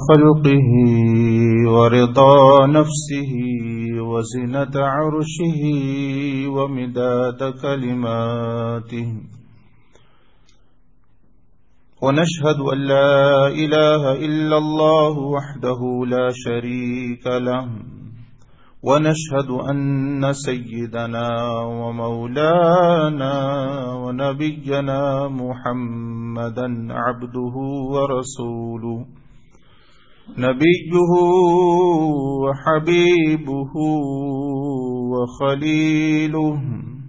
خلقه ورضا نفسه وزنة عرشه ومداد كلماته ونشهد أن لا إله إلا الله وحده لا شريك له ونشهد أن سيدنا ومولانا ونبينا محمدا عبده ورسوله نبيه وحبيبه وخليله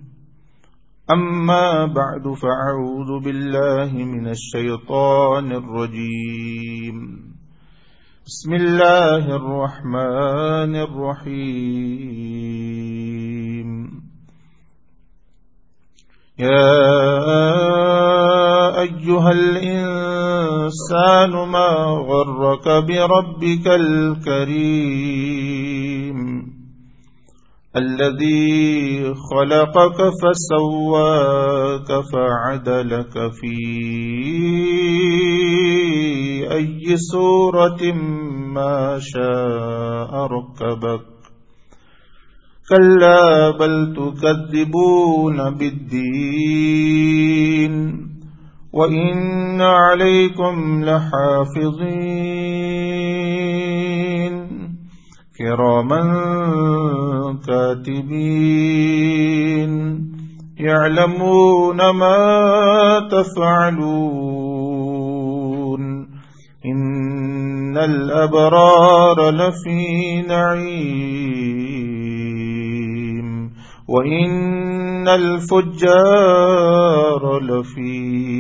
أما بعد فأعوذ بالله من الشيطان الرجيم بسم الله الرحمن الرحيم يا أيها الإنسان ما غرك بربك الكريم الذي خلقك فسواك فعدلك في أي صورة ما شاء ركبك كلا بل تكذبون بالدين وإن عليكم لحافظين كراما كاتبين يعلمون ما تفعلون إن الأبرار لفي نعيم وإن الفجار لفي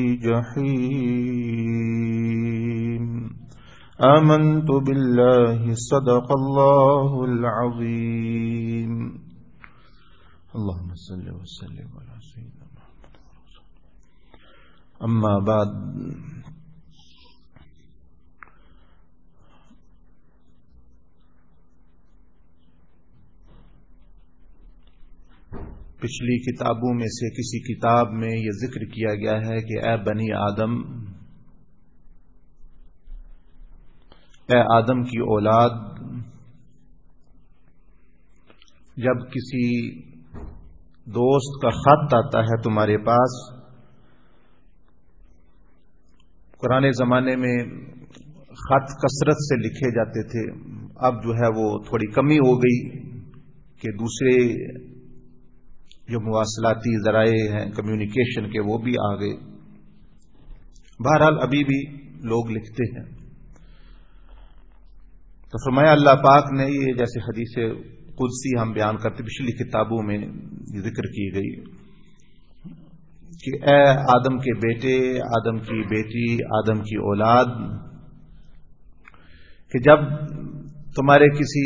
جحيم آمنت بالله صدق الله العظيم اللهم صل وسلم على سيدنا محمد اما بعد پچھلی کتابوں میں سے کسی کتاب میں یہ ذکر کیا گیا ہے کہ اے بنی آدم، اے آدم کی اولاد، جب کسی دوست کا خط آتا ہے تمہارے پاس، پرانے زمانے میں خط کثرت سے لکھے جاتے تھے، اب جو ہے وہ تھوڑی کمی ہو گئی کہ دوسرے جو مواصلاتی ذرائع ہیں کمیونیکیشن کے وہ بھی آ گئے، بہرحال ابھی بھی لوگ لکھتے ہیں۔ تو فرمایا اللہ پاک نے، یہ جیسے حدیث قدسی ہم بیان کرتے پچھلی کتابوں میں ذکر کی گئی کہ اے آدم کے بیٹے، آدم کی بیٹی، آدم کی اولاد، کہ جب تمہارے کسی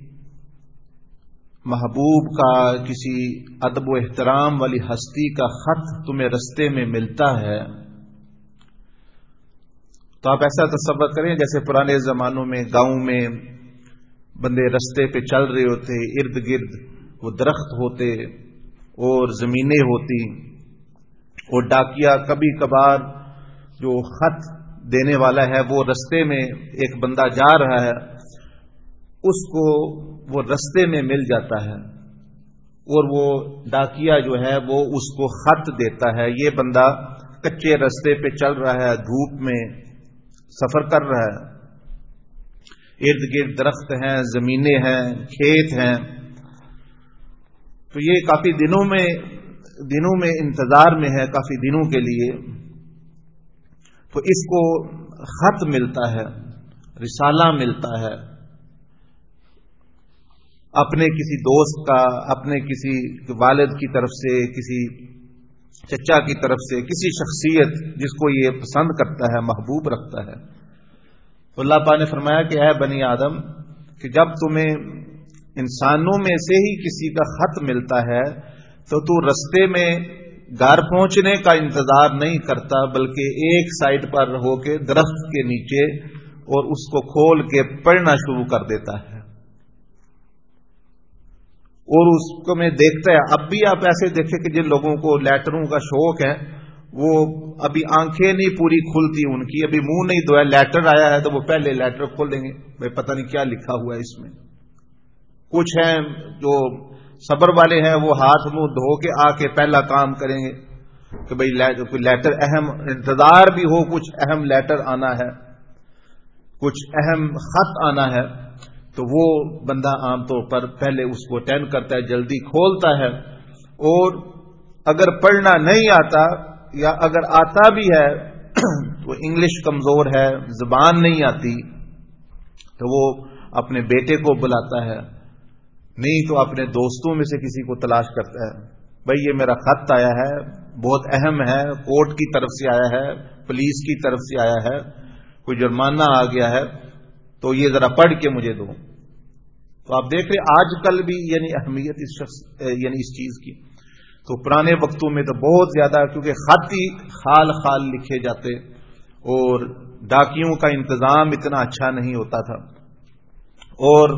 محبوب کا، کسی ادب و احترام والی ہستی کا خط تمہیں رستے میں ملتا ہے تو آپ ایسا تصور کریں جیسے پرانے زمانوں میں گاؤں میں بندے رستے پہ چل رہے ہوتے، ارد گرد وہ درخت ہوتے اور زمینیں ہوتی، اور ڈاکیا کبھی کبھار جو خط دینے والا ہے وہ رستے میں ایک بندہ جا رہا ہے، اس کو وہ رستے میں مل جاتا ہے اور وہ ڈاکیا جو ہے وہ اس کو خط دیتا ہے۔ یہ بندہ کچے رستے پہ چل رہا ہے، دھوپ میں سفر کر رہا ہے، ارد گرد درخت ہیں، زمینیں ہیں، کھیت ہیں، تو یہ کافی دنوں میں انتظار میں ہے، کافی دنوں کے لیے، تو اس کو خط ملتا ہے، رسالہ ملتا ہے اپنے کسی دوست کا، اپنے کسی والد کی طرف سے، کسی چچا کی طرف سے، کسی شخصیت جس کو یہ پسند کرتا ہے، محبوب رکھتا ہے۔ تو اللہ پاک نے فرمایا کہ اے بنی آدم، کہ جب تمہیں انسانوں میں سے ہی کسی کا خط ملتا ہے تو رستے میں گھر پہنچنے کا انتظار نہیں کرتا، بلکہ ایک سائڈ پر ہو کے درخت کے نیچے اور اس کو کھول کے پڑھنا شروع کر دیتا ہے، اور اس کو میں دیکھتا ہے۔ اب بھی آپ ایسے دیکھیں کہ جن لوگوں کو لیٹروں کا شوق ہے وہ ابھی آنکھیں نہیں پوری کھلتی انکی، ابھی منہ نہیں دھویا، لیٹر آیا ہے تو وہ پہلے لیٹر کھولیں گے، بھائی پتہ نہیں کیا لکھا ہوا ہے اس میں۔ کچھ ہیں جو صبر والے ہیں، وہ ہاتھ منہ دھو کے آ کے پہلا کام کریں گے کہ بھائی کوئی لیٹر اہم انتظار بھی ہو، کچھ اہم لیٹر آنا ہے، کچھ اہم خط آنا ہے، تو وہ بندہ عام طور پر پہلے اس کو اٹینڈ کرتا ہے، جلدی کھولتا ہے۔ اور اگر پڑھنا نہیں آتا یا اگر آتا بھی ہے تو انگلش کمزور ہے، زبان نہیں آتی، تو وہ اپنے بیٹے کو بلاتا ہے، نہیں تو اپنے دوستوں میں سے کسی کو تلاش کرتا ہے، بھائی یہ میرا خط آیا ہے، بہت اہم ہے، کورٹ کی طرف سے آیا ہے، پولیس کی طرف سے آیا ہے، کوئی جرمانہ آ گیا ہے، تو یہ ذرا پڑھ کے مجھے دو۔ تو آپ دیکھ رہے آج کل بھی یعنی اہمیت اس چیز کی، تو پرانے وقتوں میں تو بہت زیادہ، کیونکہ خط ہی خال خال لکھے جاتے اور ڈاکیوں کا انتظام اتنا اچھا نہیں ہوتا تھا، اور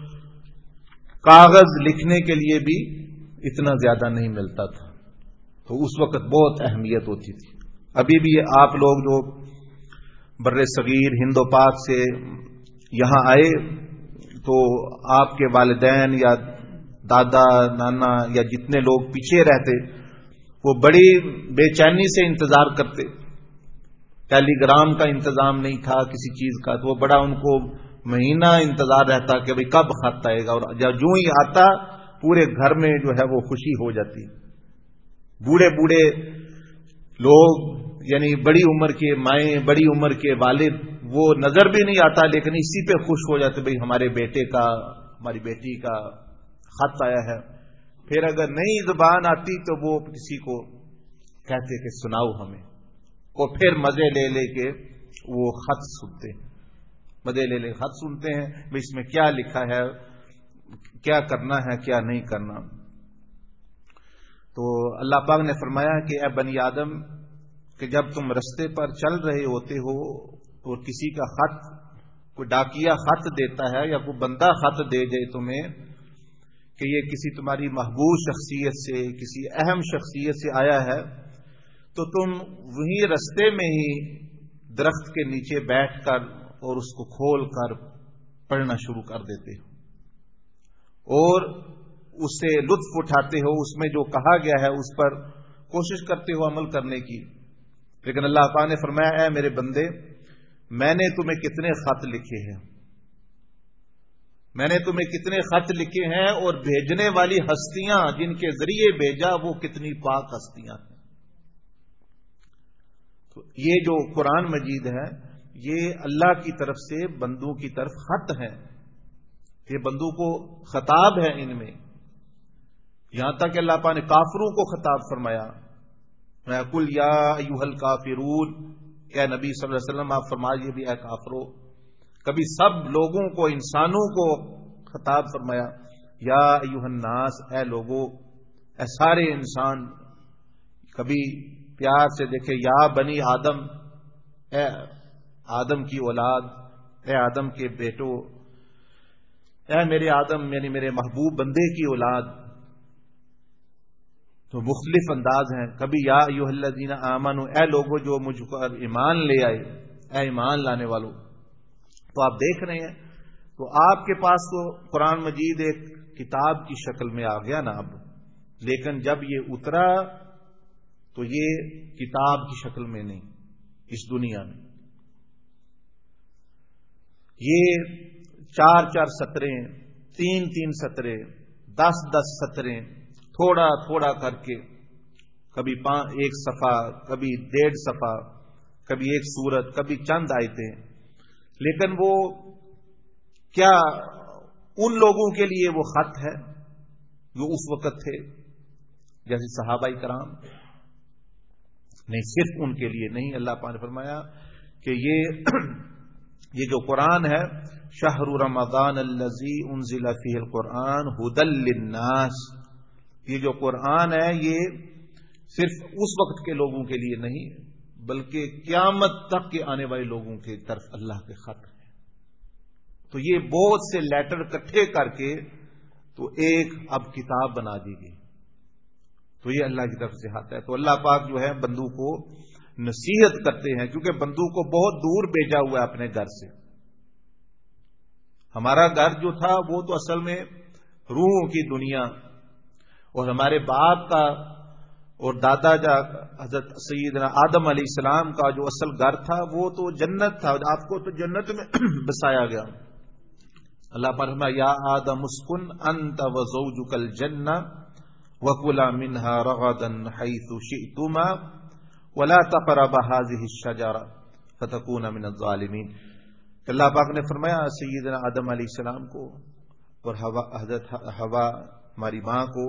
کاغذ لکھنے کے لیے بھی اتنا زیادہ نہیں ملتا تھا، تو اس وقت بہت اہمیت ہوتی تھی۔ ابھی بھی آپ لوگ جو بر صغیر ہند و پاک سے یہاں آئے تو آپ کے والدین یا دادا نانا یا جتنے لوگ پیچھے رہتے وہ بڑی بے چینی سے انتظار کرتے، ٹیلی گرام کا انتظام نہیں تھا کسی چیز کا، تو وہ بڑا ان کو مہینہ انتظار رہتا کہ بھئی کب خط آئے گا، اور جب جو ہی آتا پورے گھر میں جو ہے وہ خوشی ہو جاتی۔ بوڑھے بوڑھے لوگ یعنی بڑی عمر کے مائیں، بڑی عمر کے والد، وہ نظر بھی نہیں آتا لیکن اسی پہ خوش ہو جاتے، بھئی ہمارے بیٹے کا، ہماری بیٹی کا خط آیا ہے۔ پھر اگر نئی زبان آتی تو وہ کسی کو کہتے کہ سناؤ ہمیں، وہ پھر مزے لے لے کے وہ خط سنتے ہیں، مزے لے لے خط سنتے ہیں، بھئی اس میں کیا لکھا ہے، کیا کرنا ہے کیا نہیں کرنا۔ تو اللہ پاک نے فرمایا کہ اے بنی آدم کہ جب تم رستے پر چل رہے ہوتے ہو اور کسی کا خط، کوئی ڈاکیا خط دیتا ہے یا کوئی بندہ خط دے جائے تمہیں کہ یہ کسی تمہاری محبوب شخصیت سے، کسی اہم شخصیت سے آیا ہے، تو تم وہی رستے میں ہی درخت کے نیچے بیٹھ کر اور اس کو کھول کر پڑھنا شروع کر دیتے ہو اور اس سے لطف اٹھاتے ہو، اس میں جو کہا گیا ہے اس پر کوشش کرتے ہو عمل کرنے کی۔ لیکن اللہ پاک نے فرمایا اے میرے بندے، میں نے تمہیں کتنے خط لکھے ہیں، میں نے تمہیں کتنے خط لکھے ہیں، اور بھیجنے والی ہستیاں جن کے ذریعے بھیجا وہ کتنی پاک ہستیاں ہیں۔ تو یہ جو قرآن مجید ہے یہ اللہ کی طرف سے بندوں کی طرف خط ہے، یہ بندوں کو خطاب ہے ان میں، یہاں تک کہ اللہ پاک نے کافروں کو خطاب فرمایا، قل یا ایھا الکافرون، کہ نبی صلی اللہ علیہ وسلم آپ فرمائیے بھی اے کافرو، کبھی سب لوگوں کو، انسانوں کو خطاب فرمایا، یا ایھا الناس، اے لوگو، اے سارے انسان، کبھی پیار سے دیکھے یا بنی آدم، اے آدم کی اولاد، اے آدم کے بیٹو، اے میرے آدم یعنی میرے محبوب بندے کی اولاد، تو مختلف انداز ہیں، کبھی یا ایھا الذین آمنوا، اے لوگوں جو مجھ پر ایمان لے آئے، اے ایمان لانے والوں۔ تو آپ دیکھ رہے ہیں، تو آپ کے پاس تو قرآن مجید ایک کتاب کی شکل میں آ گیا نا اب، لیکن جب یہ اترا تو یہ کتاب کی شکل میں نہیں، اس دنیا میں یہ 4 سطریں، 3 سطریں، 10 سطریں، تھوڑا تھوڑا کر کے، کبھی 1 صفحہ، کبھی 1.5 صفحہ، کبھی 1 سورت، کبھی چند آیتیں، لیکن وہ کیا ان لوگوں کے لیے وہ خط ہے جو اس وقت تھے جیسے صحابہ کرام؟ نہیں، صرف ان کے لیے نہیں، اللہ پاک نے فرمایا کہ یہ جو قرآن ہے، شہر رمضان الذی انزل فیہ القرآن ھدی للناس، یہ جو قرآن ہے یہ صرف اس وقت کے لوگوں کے لیے نہیں بلکہ قیامت تک کے آنے والے لوگوں کی طرف اللہ کے خط ہے۔ تو یہ بہت سے لیٹر اکٹھے کر کے تو ایک اب کتاب بنا دی گئی، تو یہ اللہ کی طرف سے آتا ہے. تو اللہ پاک جو ہے بندوں کو نصیحت کرتے ہیں، کیونکہ بندوں کو بہت دور بھیجا ہوا ہے اپنے گھر سے. ہمارا گھر جو تھا وہ تو اصل میں روحوں کی دنیا، اور ہمارے باپ کا اور دادا حضرت سیدنا آدم علیہ السلام کا جو اصل گھر تھا وہ تو جنت تھا. آپ کو تو جنت میں بسایا گیا. اللہ پر فرمایا یا آدم اسکن انت وزوجک الجنہ وکلا منہا رغدا حیث شئتما ولا تقربا هذه الشجرہ فتکونا من الظالمین. اللہ پاک نے فرمایا سیدنا آدم علیہ السلام کو اور حضرت حوا ہماری ماں کو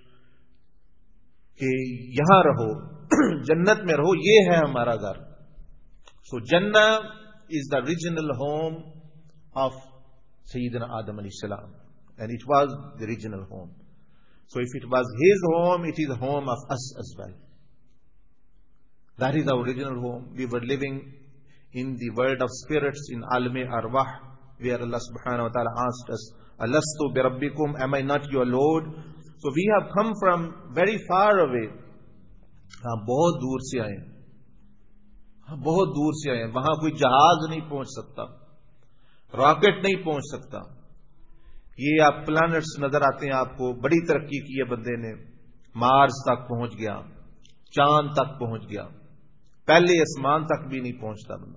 کہ یہاں رہو، جنت میں رہو، یہ ہے ہمارا گھر. سو جنہ is the regional home of سیدنا آدم علیہ السلام and it was the regional home. So if it was his home it is home of us as well. That is our original home. We were living in the world of spirits in Alam Arwah, where Allah subhanahu wa ta'ala asked us, Alastu bi rabbikum, am I not your Lord? So we have come from very far away. ہم بہت دور سے آئے، ہم بہت دور سے آئے. وہاں کوئی جہاز نہیں پہنچ سکتا، راکٹ نہیں پہنچ سکتا. یہ آپ پلانٹس نظر آتے ہیں آپ کو، بڑی ترقی کی ہے بندے نے، مارس تک پہنچ گیا، چاند تک پہنچ گیا، پہلے آسمان تک بھی نہیں پہنچتا بندہ.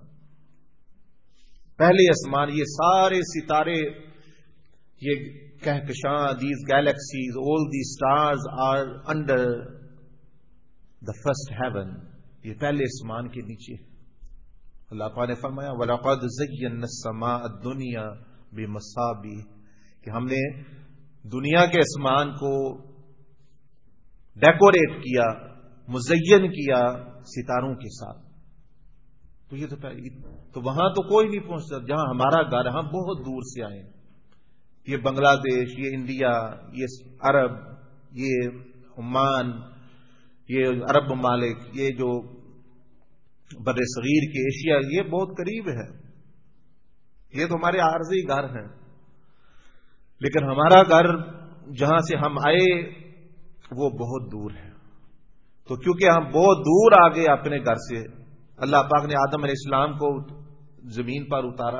پہلے آسمان، یہ سارے ستارے، یہ کہکشاں، these galaxies, all the stars are under the first heaven. یہ پہلے آسمان کے نیچے. اللہ پاک نے فرمایا وَلَقَدْ زَيَّنَّا السَّمَاءَ الدُّنْيَا بِمَصَابِيحَ، کہ ہم نے دنیا کے آسمان کو ڈیکوریٹ کیا، مزین کیا ستاروں کے ساتھ. تو یہ تو وہاں تو کوئی نہیں پہنچتا جہاں ہمارا گھر. ہم بہت دور سے آئے. یہ بنگلہ دیش، یہ انڈیا، یہ عرب، یہ عمان، یہ عرب ممالک، یہ جو بر صغیر کے ایشیا، یہ بہت قریب ہے. یہ تو ہمارے عارضی گھر ہیں. لیکن ہمارا گھر جہاں سے ہم آئے وہ بہت دور ہے. تو کیونکہ ہم بہت دور آ گئے اپنے گھر سے، اللہ پاک نے آدم علیہ السلام کو زمین پر اتارا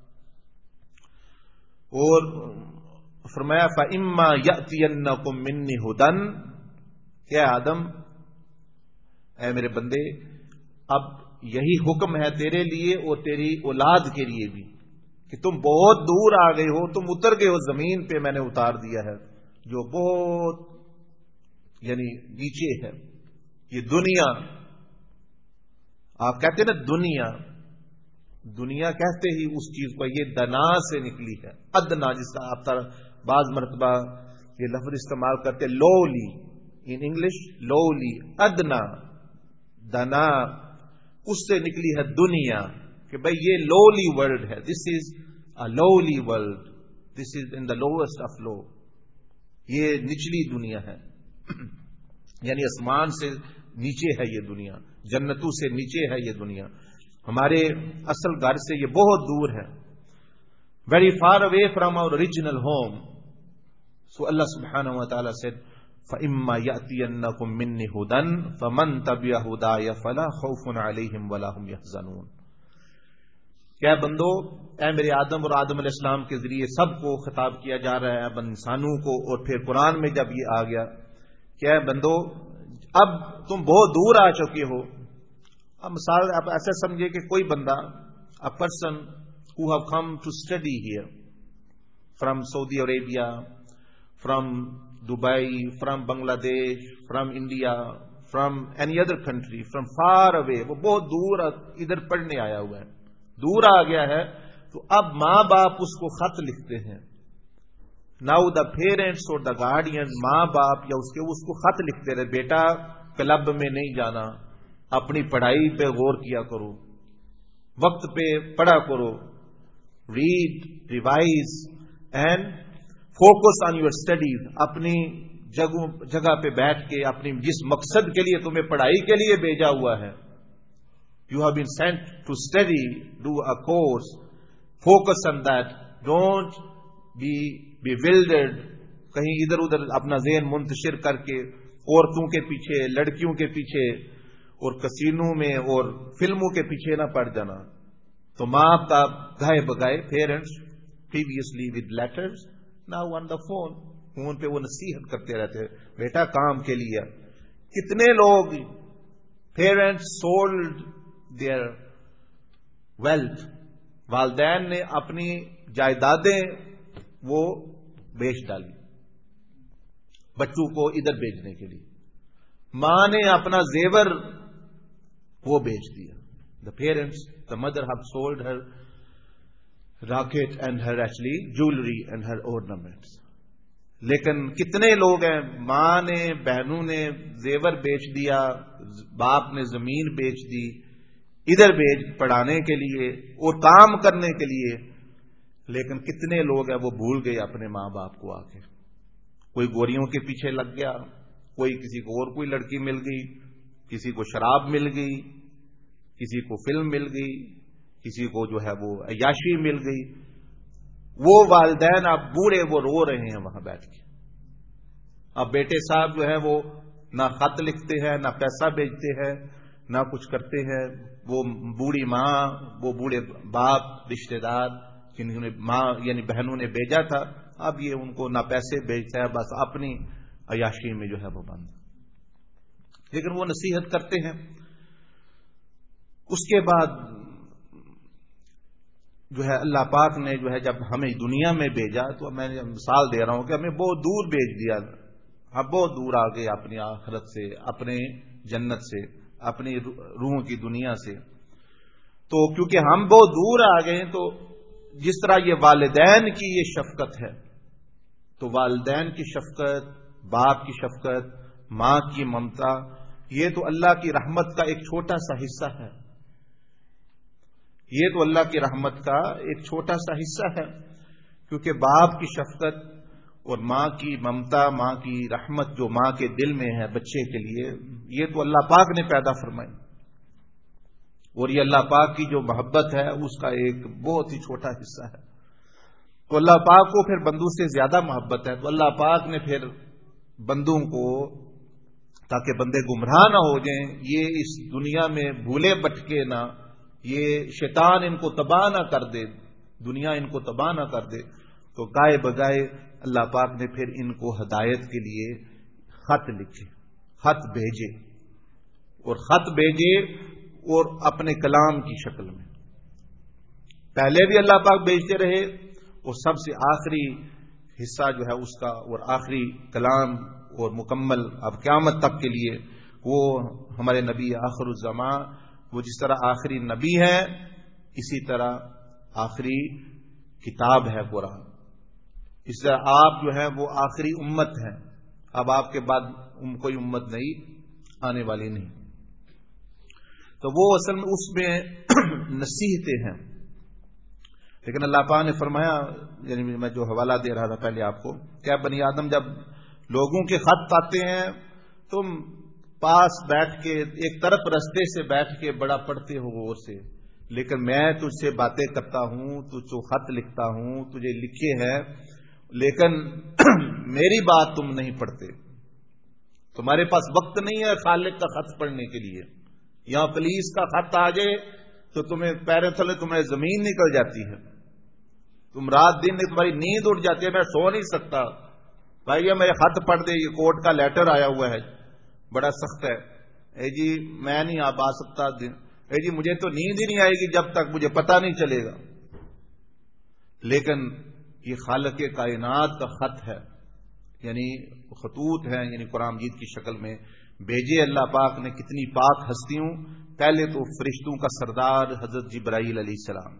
اور فرمایا فَإِمَّا يَأْتِيَنَّكُم مِّنِّي هُدًى، کہ آدم، اے میرے بندے، اب یہی حکم ہے تیرے لیے اور تیری اولاد کے لیے بھی کہ تم بہت دور آ گئے ہو، تم اتر گئے ہو زمین پہ، میں نے اتار دیا ہے جو بہت یعنی نیچے ہے. یہ دنیا، آپ کہتے ہیں نا دنیا، دنیا کہتے ہی اس چیز کو، یہ دنا سے نکلی ہے. ادنا، جس کا آپ بعض مرتبہ یہ لفظ استعمال کرتے لولی، ان انگلش لولی، ادنا، دنا، اس سے نکلی ہے دنیا، کہ بھئی یہ لولی ورلڈ ہے. This is a lovely world, this is in the lowest of low. یہ نچلی دنیا ہے، یعنی آسمان سے نیچے ہے یہ دنیا، جنتوں سے نیچے ہے یہ دنیا. ہمارے اصل گھر سے یہ بہت دور ہے. Very far away from our original home. So اللہ سبحانہ و تعالی سے فَإِمَّا يَأْتِيَنَّكُم مِّنِّي هُدًى فَمَن تَبِعَ هُدَايَ فَلَا خَوْفٌ عَلَيْهِمْ وَلَا هُمْ يَحْزَنُونَ. کیا بندو، اے میرے آدم اور آدم علیہ السلام کے ذریعے سب کو خطاب کیا جا رہا ہے، اب انسانوں کو، اور پھر قرآن میں جب یہ آ گیا کہ اے بندو اب تم بہت دور آ چکے ہو. اب مثال آپ ایسا سمجھے کہ کوئی بندہ، a person who have come to study here from Saudi Arabia, from Dubai, from Bangladesh, from India, from any other country, from far away، وہ بہت دور ادھر پڑھنے آیا ہوا ہے، دور آ گیا ہے. تو اب ماں باپ اس کو خط لکھتے ہیں. ناؤ دا پیرنٹس اور دا گارڈین، ماں باپ یا اس کو خط لکھتے رہے، بیٹا کلب میں نہیں جانا، اپنی پڑھائی پہ غور کیا کرو، وقت پہ پڑھا کرو، read, revise and focus on your studies. اپنی جگہ پہ بیٹھ کے اپنی جس مقصد کے لیے تمہیں پڑھائی کے لیے بھیجا ہوا ہے، you have been sent to study, do a course, focus on that. Don't be bewildered، کہیں ادھر ادھر اپنا ذہن منتشر کر کے عورتوں کے پیچھے، لڑکیوں کے پیچھے اور کسینوں میں اور فلموں کے پیچھے نہ پڑ جانا. تو ماں باپ گائے بگائے parents previously with letters now on the phone پہ وہ نصیحت کرتے رہتے بیٹا کام کے لیے. کتنے لوگ پیرنٹس سولڈ دیئر ویلتھ، والدین نے اپنی جائیدادیں وہ بیچ ڈالی بچوں کو ادھر بیچنے کے لیے. ماں نے اپنا زیور وہ بیچ دیا. The parents, the mother have sold her locket and her actually jewellery and her ornaments. لیکن کتنے لوگ ہیں، ماں نے، بہنوں نے زیور بیچ دیا، باپ نے زمین بیچ دی ادھر بیچ پڑھانے کے لیے اور کام کرنے کے لیے. لیکن کتنے لوگ ہیں وہ بھول گئے اپنے ماں باپ کو آ کے. کوئی گوریوں کے پیچھے لگ گیا، کوئی کسی کو اور کوئی لڑکی مل گئی، کسی کو شراب مل گئی، کسی کو فلم مل گئی، کسی کو جو ہے وہ عیاشی مل گئی. وہ والدین اب بوڑھے وہ رو رہے ہیں وہاں بیٹھ کے. اب بیٹے صاحب جو ہے وہ نہ خط لکھتے ہیں، نہ پیسہ بھیجتے ہیں، نہ کچھ کرتے ہیں. وہ بوڑھی ماں، وہ بوڑھے باپ، رشتے دار جنہوں نے ماں یعنی بہنوں نے بھیجا تھا، اب یہ ان کو نہ پیسے بھیجتا ہے، بس اپنی عیاشی میں جو ہے وہ بند. لیکن وہ نصیحت کرتے ہیں. اس کے بعد جو ہے اللہ پاک نے جو ہے جب ہمیں دنیا میں بھیجا تو میں مثال دے رہا ہوں کہ ہمیں بہت دور بھیج دیا. ہم بہت دور آ گئے اپنی آخرت سے، اپنے جنت سے، اپنی روح کی دنیا سے. تو کیونکہ ہم بہت دور آ گئے تو جس طرح یہ والدین کی یہ شفقت ہے، تو والدین کی شفقت، باپ کی شفقت، ماں کی ممتا، یہ تو اللہ کی رحمت کا ایک چھوٹا سا حصہ ہے. یہ تو اللہ کی رحمت کا ایک چھوٹا سا حصہ ہے. کیونکہ باپ کی شفقت اور ماں کی ممتا، ماں کی رحمت جو ماں کے دل میں ہے بچے کے لیے، یہ تو اللہ پاک نے پیدا فرمائی. اور یہ اللہ پاک کی جو محبت ہے اس کا ایک بہت ہی چھوٹا حصہ ہے. تو اللہ پاک کو پھر بندوں سے زیادہ محبت ہے. تو اللہ پاک نے پھر بندوں کو، تاکہ بندے گمراہ نہ ہو جائیں، یہ اس دنیا میں بھولے بھٹکے نہ، یہ شیطان ان کو تباہ نہ کر دے، دنیا ان کو تباہ نہ کر دے، تو گائے بگائے اللہ پاک نے پھر ان کو ہدایت کے لیے خط لکھے، خط بھیجے، اور خط بھیجے اور اپنے کلام کی شکل میں. پہلے بھی اللہ پاک بھیجتے رہے، اور سب سے آخری حصہ جو ہے اس کا اور آخری کلام اور مکمل اب قیامت تک کے لیے وہ ہمارے نبی آخر الزمان، وہ جس طرح آخری نبی ہے اسی طرح آخری کتاب ہے قرآن. اس طرح آپ جو ہے وہ آخری امت ہیں. اب آپ کے بعد کوئی امت نہیں آنے والی نہیں. تو وہ اصل میں اس میں نصیحتیں ہیں. لیکن اللہ پاک نے فرمایا، یعنی میں جو حوالہ دے رہا تھا پہلے آپ کو، کیا بنی آدم جب لوگوں کے خط آتے ہیں تم پاس بیٹھ کے ایک طرف رستے سے بیٹھ کے بڑا پڑھتے ہو غور سے، لیکن میں تجھ سے باتیں کرتا ہوں، تجھ کو خط لکھتا ہوں، تجھے لکھے ہیں، لیکن میری بات تم نہیں پڑھتے. تمہارے پاس وقت نہیں ہے خالق کا خط پڑھنے کے لیے. یہاں پولیس کا خط آ جائے تو تمہیں پیروں تلے تمہیں زمین نکل جاتی ہے. تم رات دن تمہاری نیند اٹھ جاتی ہے، میں سو نہیں سکتا. بھائی یہ میرے خط پڑھ دے، یہ کورٹ کا لیٹر آیا ہوا ہے، بڑا سخت ہے. اے جی میں نہیں آپ آ سکتا. اے جی مجھے تو نیند ہی نہیں آئے گی جب تک مجھے پتہ نہیں چلے گا. لیکن یہ خالق کائنات کا خط ہے، یعنی خطوط ہیں، یعنی قرآن مجید کی شکل میں بھیجے اللہ پاک نے کتنی پاک ہستیوں. پہلے تو فرشتوں کا سردار حضرت جبرائیل علیہ السلام،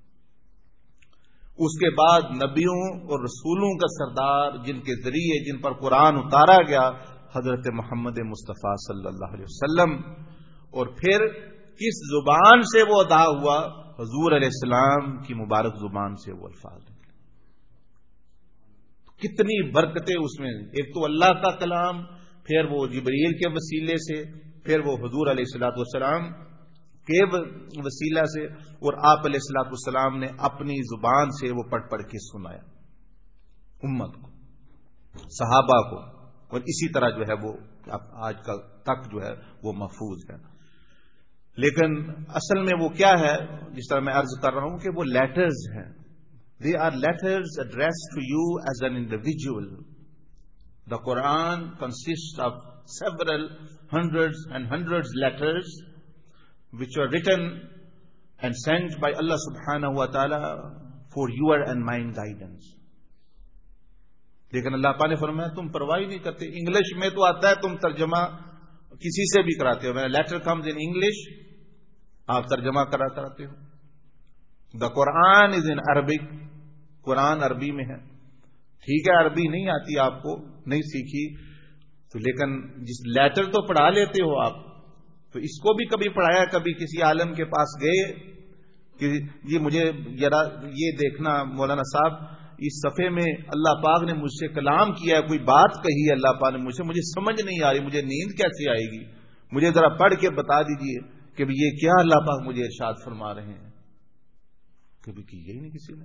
اس کے بعد نبیوں اور رسولوں کا سردار جن کے ذریعے جن پر قرآن اتارا گیا حضرت محمد مصطفیٰ صلی اللہ علیہ وسلم. اور پھر کس زبان سے وہ ادا ہوا؟ حضور علیہ السلام کی مبارک زبان سے وہ الفاظ. کتنی برکتیں اس میں. ایک تو اللہ کا کلام، پھر وہ جبریل کے وسیلے سے، پھر وہ حضور علیہ الصلوۃ والسلام کے وسیلہ سے، اور آپ علیہ الصلوۃ والسلام نے اپنی زبان سے وہ پڑھ پڑھ کے سنایا امت کو، صحابہ کو، اور اسی طرح جو ہے وہ آج تک جو ہے وہ محفوظ ہے. لیکن اصل میں وہ کیا ہے، جس طرح میں عرض کر رہا ہوں کہ وہ لیٹرز ہیں. They are letters addressed to you as an individual. The Quran consists of several hundreds and hundreds letters which are written and sent by Allah subhanahu wa ta'ala for your and mine guidance. لیکن اللہ پاک نے فرمایا تم پرواہ نہیں کرتے. English میں تو آتا ہے تم ترجمہ کسی سے بھی کراتے ہو. لیٹر کمز ان انگلش, آپ ترجمہ کراتے ہو. دا قرآن از ان عربک, قرآن عربی میں ہے. ٹھیک ہے عربی نہیں آتی آپ کو, نہیں سیکھی تو, لیکن جس لیٹر تو پڑھا لیتے ہو آپ, تو اس کو بھی کبھی پڑھایا, کبھی کسی عالم کے پاس گئے کہ جی مجھے ذرا یہ دیکھنا مولانا صاحب اس صفحے میں اللہ پاک نے مجھ سے کلام کیا ہے, کوئی بات کہی ہے اللہ پاک نے مجھ سے, مجھے سمجھ نہیں آ رہی, مجھے نیند کیسے آئے گی, مجھے ذرا پڑھ کے بتا دیجئے کہ یہ کیا اللہ پاک مجھے ارشاد فرما رہے ہیں. کبھی کی ہی نہیں کسی نے.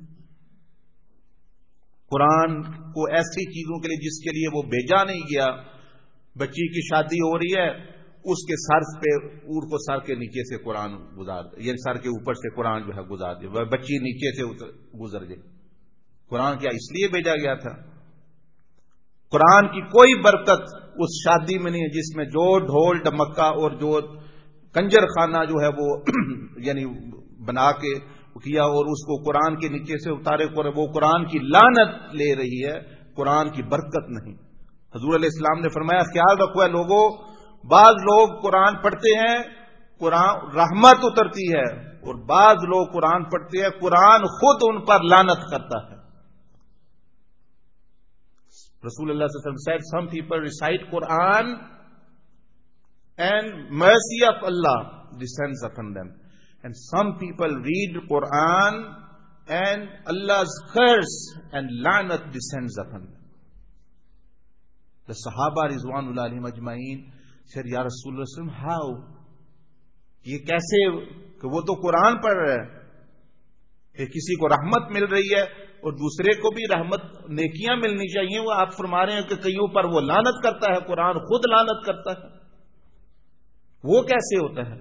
قرآن کو ایسی چیزوں کے لیے جس کے لیے وہ بھیجا نہیں گیا. بچی کی شادی ہو رہی ہے, اس کے سر پہ اونٹ کو سر کے نیچے سے قرآن گزار دے, یعنی سر کے اوپر سے قرآن جو ہے گزار دے, بچی نیچے سے گزر جائے. قرآن کیا اس لیے بھیجا گیا تھا؟ قرآن کی کوئی برکت اس شادی میں نہیں ہے جس میں جو ڈھول ڈمکا اور جو کنجر خانہ جو ہے وہ یعنی بنا کے کیا اور اس کو قرآن کے نیچے سے اتارے, وہ قرآن کی لعنت لے رہی ہے, قرآن کی برکت نہیں. حضور علیہ السلام نے فرمایا خیال رکھو ہے لوگوں, بعض لوگ قرآن پڑھتے ہیں قرآن رحمت اترتی ہے, اور بعض لوگ قرآن پڑھتے ہیں قرآن خود ان پر لعنت کرتا ہے. رسول اللہ صلی اللہ علیہ وسلم said some people recite Quran and mercy of Allah descends upon them, and some people read Quran and Allah's curse and lanat descends upon them. The Sahaba Ridwanullah alayhim ajma'in said, Ya Rasulullah sallallahu alaihi wasallam, how? یہ کیسے کہ وہ تو قرآن پڑھ رہے ہیں, کہ کسی کو رحمت مل رہی ہے اور دوسرے کو بھی رحمت نیکیاں ملنی چاہیے, وہ آپ فرما رہے ہیں کہ کئیوں پر وہ لعنت کرتا ہے, قرآن خود لعنت کرتا ہے. وہ کیسے ہوتا ہے؟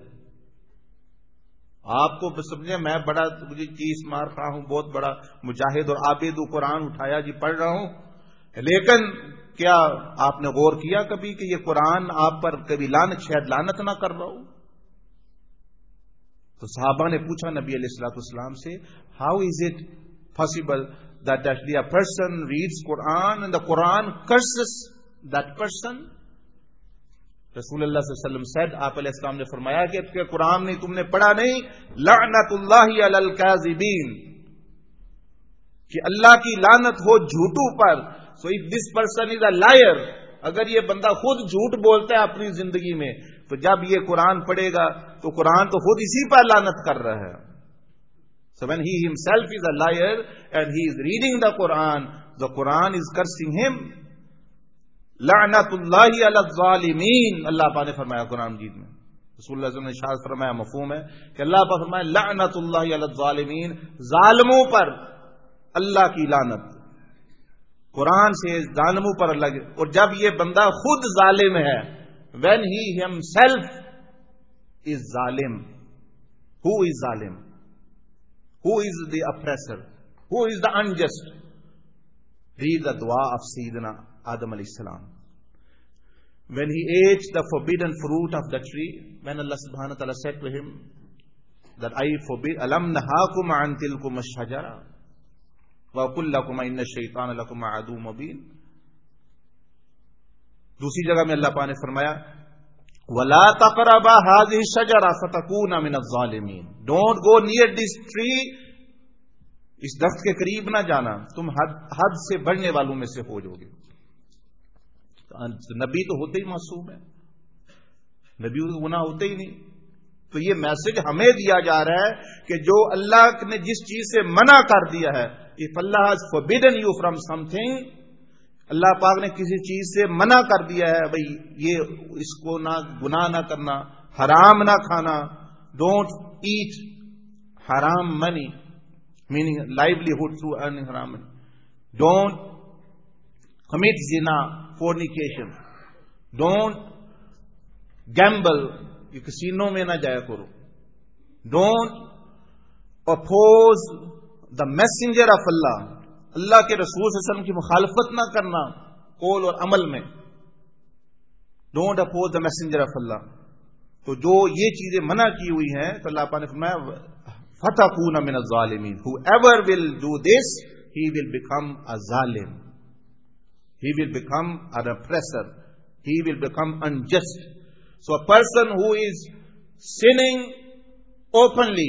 آپ کو سمجھے میں بڑا مجھے چیز مار رہا ہوں, بہت بڑا مجاہد اور عابد, قرآن اٹھایا جی پڑھ رہا ہوں, لیکن کیا آپ نے غور کیا کبھی کہ یہ قرآن آپ پر کبھی لعنت شاید لعنت نہ کر رہا ہو؟ تو صحابہ نے پوچھا نبی علیہ الصلوۃ والسلام سے, how is it possible that actually a person reads Quran and the Quran curses that person? رسول اللہ صلی اللہ علیہ وسلم said, آپ علیہ السلام نے فرمایا کہ قرآن نہیں تم نے پڑھا نہیں, لعنت اللہ علی الکاذبین, کہ اللہ کی لعنت ہو جھوٹوں پر. So if this person is a liar, اگر یہ بندہ خود جھوٹ بولتا ہے اپنی زندگی میں, تو جب یہ قرآن پڑھے گا تو قرآن تو خود اسی پر لعنت کر رہا ہے. So when he himself is a liar and he is reading the Quran is cursing him. لعنتُ علی الظالمین, اللہ پاک نے فرمایا قرآن مجید میں. رسول اللہ صلی اللہ علیہ وسلم نے ارشاد فرمایا, مفہوم ہے کہ اللہ پاک فرمایا لعنت اللہ علی الظالمین, ظالموں پر اللہ کی لعنت. قرآن سے ظالموں پر اللہ, اور جب یہ بندہ خود ظالم ہے, when he himself is ظالم, who is ظالم? Who is the oppressor? Who is the unjust? Read the dua of Sayyidina Adam alayhi salam. When he ate the forbidden fruit of the tree, when Allah subhanahu wa ta'ala said to him that I forbid, alam nahakum an tilkum ash-shajara wa qul lakum inna ash-shaytana lakum adu mubin. دوسری جگہ میں اللہ پاک نے فرمایا وَلَا تَقْرَبَا هَذِهِ الشَّجَرَةَ فَتَكُونَ مِنَ الظَّالِمِينَ. Don't go near this tree, اس درخت کے قریب نہ جانا, تم حد سے بڑھنے والوں میں سے ہو جاؤ گے. نبی تو ہوتے ہی معصوم ہے, نبی تو گناہ ہوتے ہی نہیں. تو یہ میسج ہمیں دیا جا رہا ہے کہ جو اللہ نے جس چیز سے منع کر دیا ہے, if Allah has forbidden you from something, اللہ پاک نے کسی چیز سے منع کر دیا ہے, بھئی یہ اس کو نہ گناہ نہ کرنا, حرام نہ کھانا, ڈونٹ ایٹ حرام money, meaning livelihood through earning haram money, don't commit zina, fornication, don't gamble, یہ کسینوں میں نہ جایا کرو. Don't oppose the messenger of اللہ، اللہ کے رسول صلی اللہ علیہ وسلم کی مخالفت نہ کرنا قول اور عمل میں. Don't oppose the messenger of اللہ. تو جو یہ چیزیں منع کی ہوئی ہیں تو اللہ پاک نے فرمایا فَتَكُونَ مِنَ الظَّالِمِينَ. Whoever will do this, he will become a zalim. He will become an oppressor. He will become unjust. So a person who is sinning openly,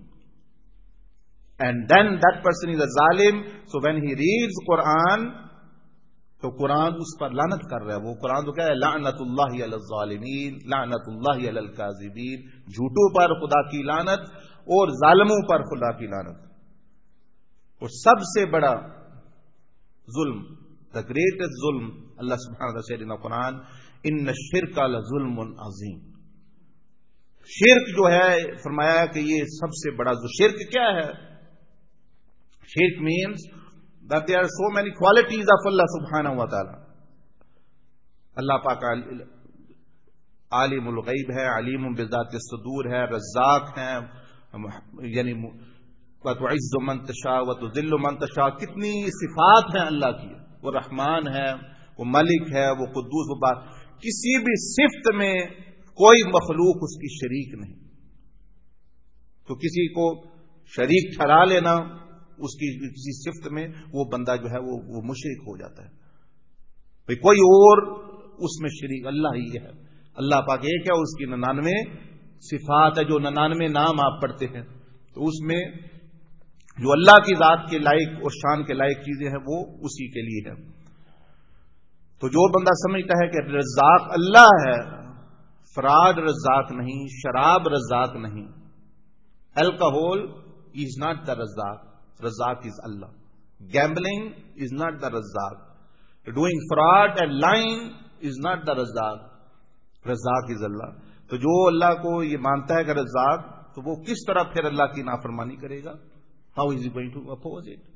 and then that person is a zalim, so when he reads Quran, تو قرآن اس پر لعنت کر رہا ہے. وہ قرآن تو کیا ہے؟ لعنت اللہ علی الظالمین، لعنت اللہ علی الکاذبین. جھوٹوں پر خدا کی لعنت اور ظالموں پر خدا کی لعنت. اور سب سے بڑا ظلم، the greatest ظلم، اللہ سبحانہ وتعالی said in the Quran, ان الشرک لظلم عظیم. شرک جو ہے فرمایا کہ یہ سب سے بڑا. شرک کیا ہے؟ شرک means that there are so many qualities of Allah subhanahu wa ta'ala. اللہ پاک عالم الغیب ہے، علیم بذات الصدور ہے، رزاق ہے، یعنی وتعز من تشاء وتذل من تشاء. کتنی صفات ہیں اللہ کی. وہ رحمان ہے، وہ ملک ہے، وہ قدوس. وہ بات کسی بھی صفت میں کوئی مخلوق اس کی شریک نہیں. تو کسی کو شریک ٹھہرا لینا اس کی کسی صفت میں، وہ بندہ جو ہے وہ مشرک ہو جاتا ہے. بھئی کوئی اور اس میں شریک، اللہ ہی ہے. اللہ پاک ایک ہے، اس کی 99 صفات ہے. جو 99 نام آپ پڑھتے ہیں تو اس میں جو اللہ کی ذات کے لائق اور شان کے لائق چیزیں ہیں وہ اسی کے لیے ہے. تو جو بندہ سمجھتا ہے کہ رزاق اللہ ہے، فراڈ رزاق نہیں، شراب رزاق نہیں. الکحول از ناٹ دا رزاق. Razak is Allah. Gambling is not the Razak. Doing fraud and lying is not the Razak. Razak is Allah. تو جو اللہ کو یہ مانتا ہے کہ رزاق، تو وہ کس طرح پھر اللہ کی نافرمانی کرے گا؟ How is he going to oppose it?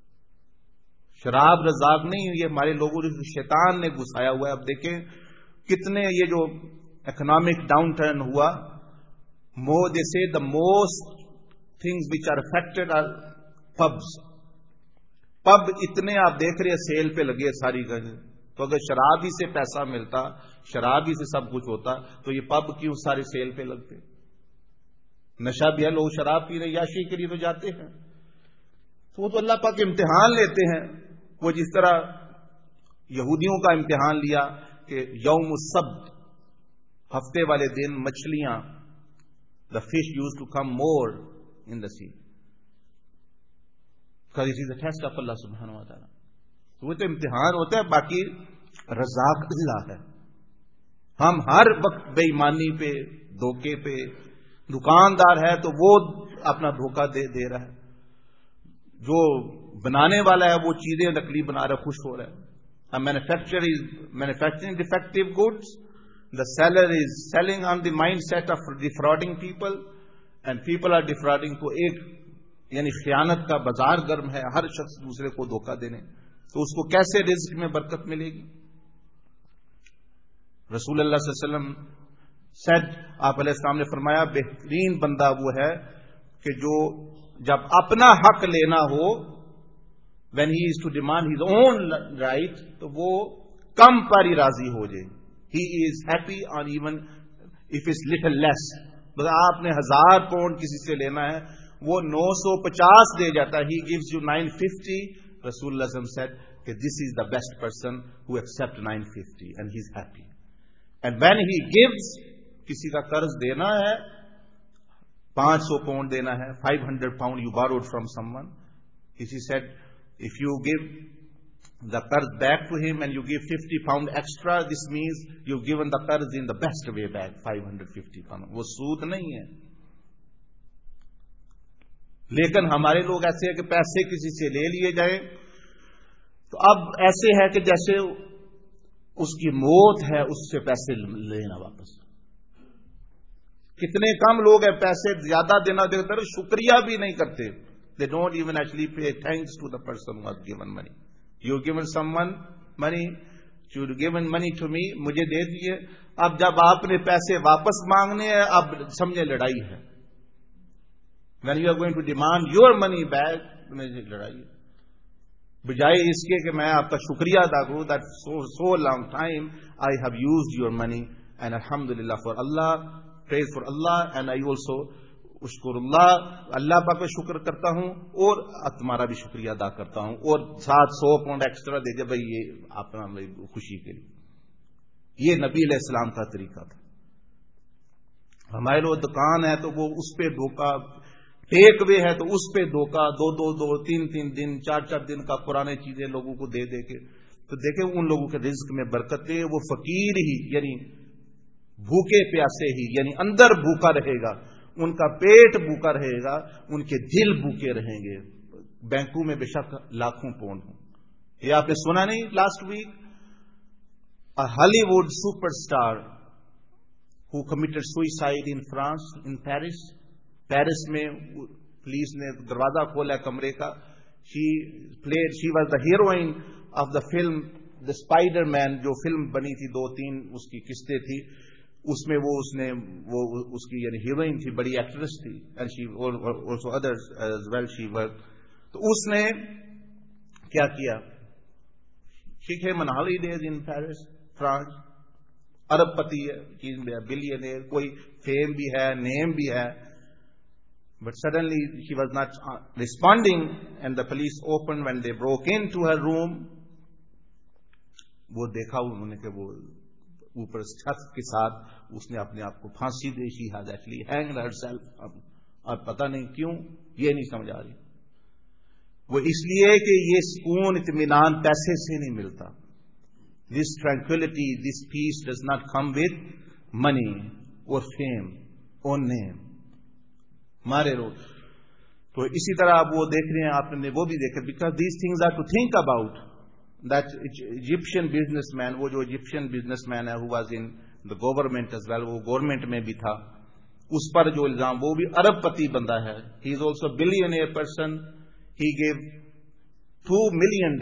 شراب رزاق نہیں، یہ ہمارے لوگوں نے شیطان نے گھسایا ہوا ہے. اب دیکھیں کتنے یہ جو اکنامک ڈاؤن ٹرن ہوا، they say the most things which are affected are pubs. Pub اتنے آپ دیکھ رہے ہیں سیل پہ لگے ساری گنج. تو اگر شراب ہی سے پیسہ ملتا، شراب ہی سے سب کچھ ہوتا، تو یہ پب کیوں سارے سیل پہ لگتے؟ نشہ بھی ہے، لوگ شراب پی رہے، یاشی کے لیے تو جاتے ہیں. تو وہ تو اللہ پاک امتحان لیتے ہیں. وہ جس طرح یہودیوں کا امتحان لیا کہ یوم السبت، ہفتے والے دن مچھلیاں، the fish used to come more in the sea. Because it is a test of Allah subhanahu wa ta'ala. تو وہ تو امتحان ہوتا ہے. باقی رزاق اللہ ہے. ہم ہر وقت بے ایمانی پہ، دھوکے پہ. دکاندار ہے تو وہ اپنا دھوکہ دے رہا ہے. جو بنانے والا ہے وہ چیزیں نقلی بنا رہا ہے، خوش ہو رہا ہے. A manufacturer is manufacturing defective goods. The seller is selling on the mindset of defrauding people, and people are defrauding. تو ایک یعنی خیانت کا بازار گرم ہے، ہر شخص دوسرے کو دھوکہ دینے. تو اس کو کیسے رزق میں برکت ملے گی؟ رسول اللہ صلی اللہ علیہ وسلم said، آپ علیہ السلام نے فرمایا بہترین بندہ وہ ہے کہ جو جب اپنا حق لینا ہو، when he is to demand his own right، تو وہ کم پر ہی راضی ہو جائے. he is happy on even if it's little less. مطلب آپ نے 1000 پاؤنڈ کسی سے لینا ہے، وہ 950 دے جاتا ہے. He gives you 950. رسول اللہ صلی اللہ علیہ وسلم said کہ this is the best person who accept 950 and he's happy. And when he gives، کسی کا قرض دینا ہے، 500 پاؤنڈ دینا ہے، 500 pound you borrowed from someone. He said if you give the qard back to him and you give 50 pound extra, this means you've given the qard in the best way back. 550 pound وہ سود نہیں ہے. لیکن ہمارے لوگ ایسے ہیں کہ پیسے کسی سے لے لیے جائیں تو اب ایسے ہے کہ جیسے اس کی موت ہے، اس سے پیسے لینا واپس. کتنے کم لوگ ہیں پیسے زیادہ دینا دیتے ہیں، شکریہ بھی نہیں کرتے. They don't even actually pay thanks to the person who has given money. You've given someone money, should given money to me, مجھے دے دیے. اب جب آپ نے پیسے واپس مانگنے ہیں اب سمجھے لڑائی ہے. When you are going to demand your money back, لڑائی ہے. بجائے اس کے کہ میں آپ کا شکریہ ادا کروں, that so long time I have used your money and alhamdulillah for Allah, praise for Allah, and I also اشکر اللہ پاک کا شکر کرتا ہوں اور تمہارا بھی شکریہ ادا کرتا ہوں, اور ساتھ 100 پاؤنڈ ایکسٹرا دے دیا بھائی یہ اپنا خوشی کے لیے. یہ نبی علیہ السلام کا طریقہ تھا. ہمارے لوگ دکان ہے تو وہ اس پہ دھوکہ, ٹیک وے ہے تو اس پہ دھوکہ, 2 3 دن 4 دن کا پرانے چیزیں لوگوں کو دے دے کے. تو دیکھیں ان لوگوں کے رزق میں برکت ہے. وہ فقیر ہی یعنی بھوکے پیاسے ہی یعنی اندر بھوکا رہے گا, ان کا پیٹ بھوکا رہے گا, ان کے دل بھوکے رہیں گے. بینکوں میں بے شک لاکھوں پاؤنڈ ہوں. یہ آپ نے سنا نہیں last week Hollywood superstar who committed suicide in France, in Paris. Paris میں پولیس نے دروازہ کھولا کمرے کا. she was the heroine of the film The Spider-Man, جو فلم بنی تھی 2-3 اس کی قسطیں تھی, اس میں وہ اس کی یعنی ہیروئن تھی, بڑی ایکٹریس تھی, and she also others as well she worked. تو اس نے کیا کیا, she came on holidays in Paris, France. ارب پتی ہے, بلینئر, کوئی فیم بھی ہے, نیم بھی ہے. But suddenly she was not responding and the police opened when they broke into her room. وہ دیکھا انہوں نے کہ وہ اوپر چھت کے ساتھ اس نے اپنے آپ کو پھانسی دی. She has actually hanged herself. اور پتہ نہیں کیوں, یہ نہیں سمجھ آ رہی. وہ اس لیے کہ یہ سکون اطمینان پیسے سے نہیں ملتا. This tranquility, this peace does not come with money or fame or name. مارے روڈ. تو اسی طرح آپ وہ دیکھ رہے ہیں, آپ نے وہ بھی دیکھا, because these things are to think about. That Egyptian businessman, وہ جو Egyptian businessman ہے, who was in the government as well, وہ گورنمنٹ میں بھی تھا, اس پر جو الزام, وہ بھی ارب پتی بندہ ہے. He is also a billionaire person. He gave $2 million,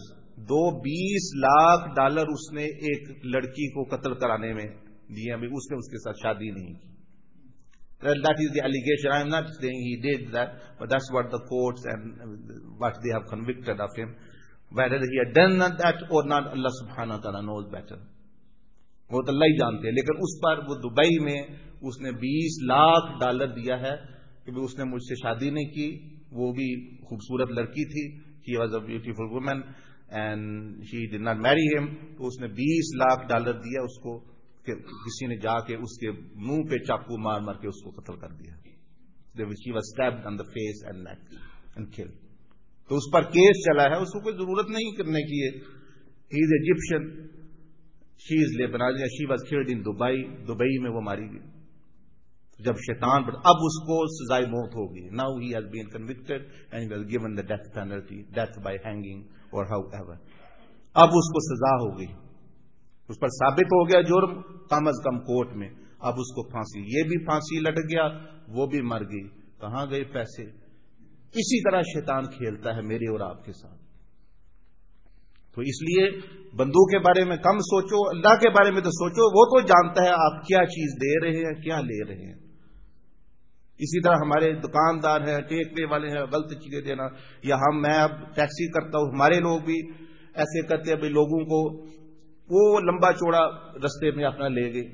$20 lakh اس نے ایک لڑکی کو قتل کرانے میں دیا. اس نے اس کے ساتھ شادی نہیں کی. That is the allegation. I am not saying he did that, but that's what the courts and what they have convicted of him. Whether he had done that or not, Allah subhanahu wa ta'ala knows better. وہ تو اللہ ہی جانتے ہیں. لیکن اس پر وہ Dubai میں اس نے $20 لاکھ دیا ہے کہ اس نے مجھ سے شادی نہیں کی. وہ بھی خوبصورت لڑکی تھی. She was a beautiful woman and she did not marry him. تو اس نے $20 لاکھ دیا اس کو کہ کسی نے جا کے اس کے منہ پہ چاقو مار کے اس کو قتل کر دیا. She was stabbed on the face and neck and killed. تو اس پر کیس چلا ہے, اس کو کوئی ضرورت نہیں کرنے کی ہے. He is Egyptian, she is Lebanese, she was killed in Dubai. Dubai میں وہ ماری گئی جب شیطان پر. اب اس کو سزائے موت ہوگی. Now he has been convicted and he was given the death penalty, death by hanging or however. اب اس کو سزا ہو گئی, اس پر ثابت ہو گیا جرم, کم از کم کورٹ میں. اب اس کو پھانسی, یہ بھی پھانسی لٹ گیا, وہ بھی مر گئی. کہاں گئے پیسے؟ اسی طرح شیطان کھیلتا ہے میرے اور آپ کے ساتھ. تو اس لیے بندوں کے بارے میں کم سوچو, اللہ کے بارے میں تو سوچو. وہ تو جانتا ہے آپ کیا چیز دے رہے ہیں, کیا لے رہے ہیں. اسی طرح ہمارے دکاندار ہیں, ٹیک وے والے ہیں, غلط چیزیں دینا. یا میں اب ٹیکسی کرتا ہوں, ہمارے لوگ بھی ایسے کرتے ہیں بھائی, لوگوں کو وہ لمبا چوڑا رستے میں اپنا لے گئے,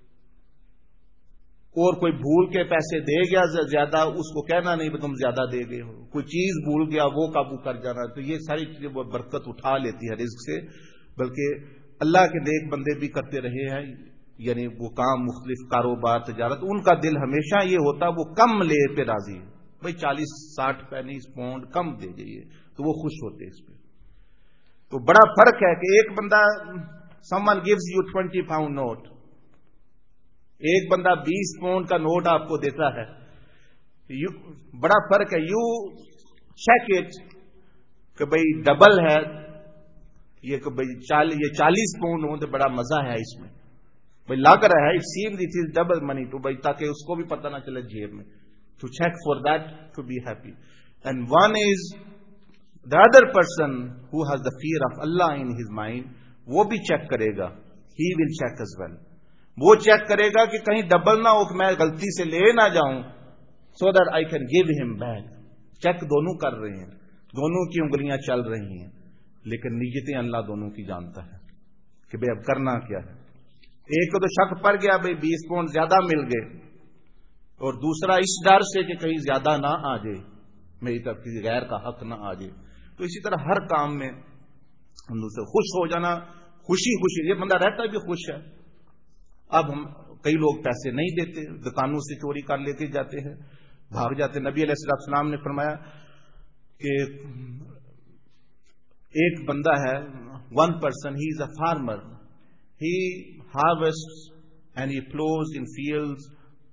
اور کوئی بھول کے پیسے دے گیا زیادہ, اس کو کہنا نہیں تم زیادہ دے گئے ہو. کوئی چیز بھول گیا وہ قابو کر جانا. تو یہ ساری چیزیں وہ برکت اٹھا لیتی ہے رزق سے. بلکہ اللہ کے نیک بندے بھی کرتے رہے ہیں, یعنی وہ کام مختلف کاروبار تجارت, ان کا دل ہمیشہ یہ ہوتا وہ کم لے پہ راضی ہے. بھائی 40-60 پینی پاؤنڈ کم دے جائیے تو وہ خوش ہوتے اس پہ. تو بڑا فرق ہے کہ ایک بندہ, someone gives you 20 pound note, ایک بندہ 20 پاؤنڈ کا نوٹ آپ کو دیتا ہے. بڑا فرق ہے. یو چیک اٹ کہ بھائی ڈبل ہے یہ, کہ بھائی یہ 40 پاؤنڈ ہو تو بڑا مزہ ہے اس میں, بھائی لگ رہا ہے, it seems it is double money, تو بھائی تاکہ اس کو بھی پتہ نہ چلے جیب میں. To check for that to be happy. And one is the other person who has the fear of Allah in his mind, وہ بھی چیک کرے گا. He will check as well. وہ چیک کرے گا کہ کہیں ڈبل نہ ہو کہ میں غلطی سے لے نہ جاؤں, so that I can give them back. Check دونوں کر رہے ہیں, دونوں کی انگلیاں چل رہی ہیں, لیکن نیتیں اللہ دونوں کی جانتا ہے کہ بھئی اب کرنا کیا ہے. ایک کو تو شک پڑ گیا بھئی 20 پاؤنڈ زیادہ مل گئے, اور دوسرا اس ڈر سے کہ کہیں زیادہ نہ آ جائے, میری طرف کسی غیر کا حق نہ آ جائے. تو اسی طرح ہر کام میں ہم سے خوش ہو جانا, خوشی خوشی. یہ بندہ رہتا بھی خوش ہے. اب ہم کئی لوگ پیسے نہیں دیتے, دکانوں سے چوری کر لے کے جاتے ہیں, بھاگ جاتے. نبی علیہ السلام نے فرمایا کہ ایک بندہ ہے, one person, he is a farmer, he harvest and he ploughs in fields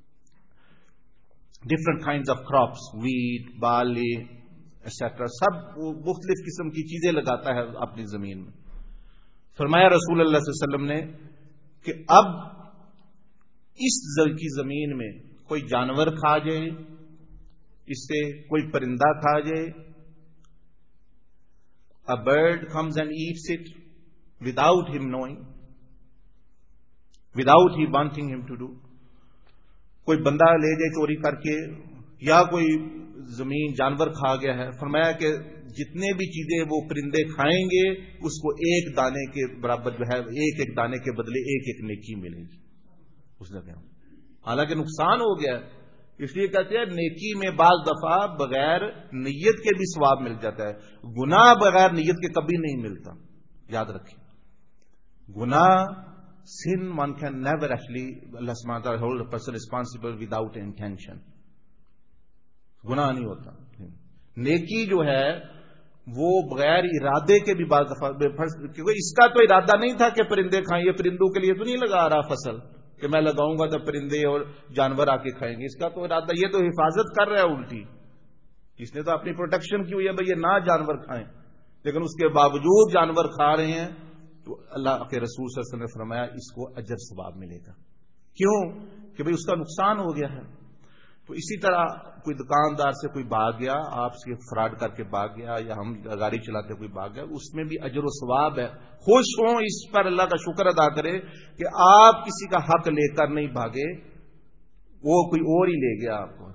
different kinds of crops, wheat, barley etcetera, سب مختلف قسم کی چیزیں لگاتا ہے اپنی زمین میں. فرمایا رسول اللہ صلی اللہ علیہ وسلم نے کہ اب اس کی زمین میں کوئی جانور کھا جائے, اس سے کوئی پرندہ کھا جائے, a bird comes and eats it without him knowing, without he wanting him to do, کوئی بندہ لے جائے چوری کر کے, یا کوئی زمین جانور کھا گیا ہے. فرمایا کہ جتنے بھی چیزیں وہ پرندے کھائیں گے اس کو ایک دانے کے برابر جو ہے, ایک ایک دانے کے بدلے ایک ایک نیکی ملے گی. اس نے کہا حالانکہ نقصان ہو گیا, اس لیے کہتے ہیں نیکی میں بعض دفعہ بغیر نیت کے بھی ثواب مل جاتا ہے, گناہ بغیر نیت کے کبھی نہیں ملتا. یاد رکھیں, گناہ sin one can never actually, Allah subhanahu wa ta'ala hold a person responsible without intention. گناہ نہیں ہوتا. نیکی جو ہے وہ بغیر ارادے کے بھی بعض دفعہ, کیونکہ اس کا تو ارادہ نہیں تھا کہ پرندے کھائیں, یہ پرندوں کے لیے تو نہیں لگا رہا فصل کہ میں لگاؤں گا تو پرندے اور جانور آ کے کھائیں گے. اس کا تو ارادہ, یہ تو حفاظت کر رہا ہے الٹی, اس نے تو اپنی پروٹیکشن کی ہوئی ہے بھئی یہ نہ جانور کھائیں, لیکن اس کے باوجود جانور کھا رہے ہیں. تو اللہ کے رسول صلی اللہ علیہ وسلم نے فرمایا اس کو اجر ثواب ملے گا. کیوں کہ بھئی اس کا نقصان ہو گیا ہے. تو اسی طرح کوئی دکاندار سے کوئی بھاگ گیا, آپ سے فراڈ کر کے بھاگ گیا, یا ہم گاڑی چلاتے کوئی بھاگ گیا, اس میں بھی اجر و ثواب ہے. خوش ہوں اس پر, اللہ کا شکر ادا کرے کہ آپ کسی کا حق لے کر نہیں بھاگے, وہ کوئی اور ہی لے گیا آپ کو,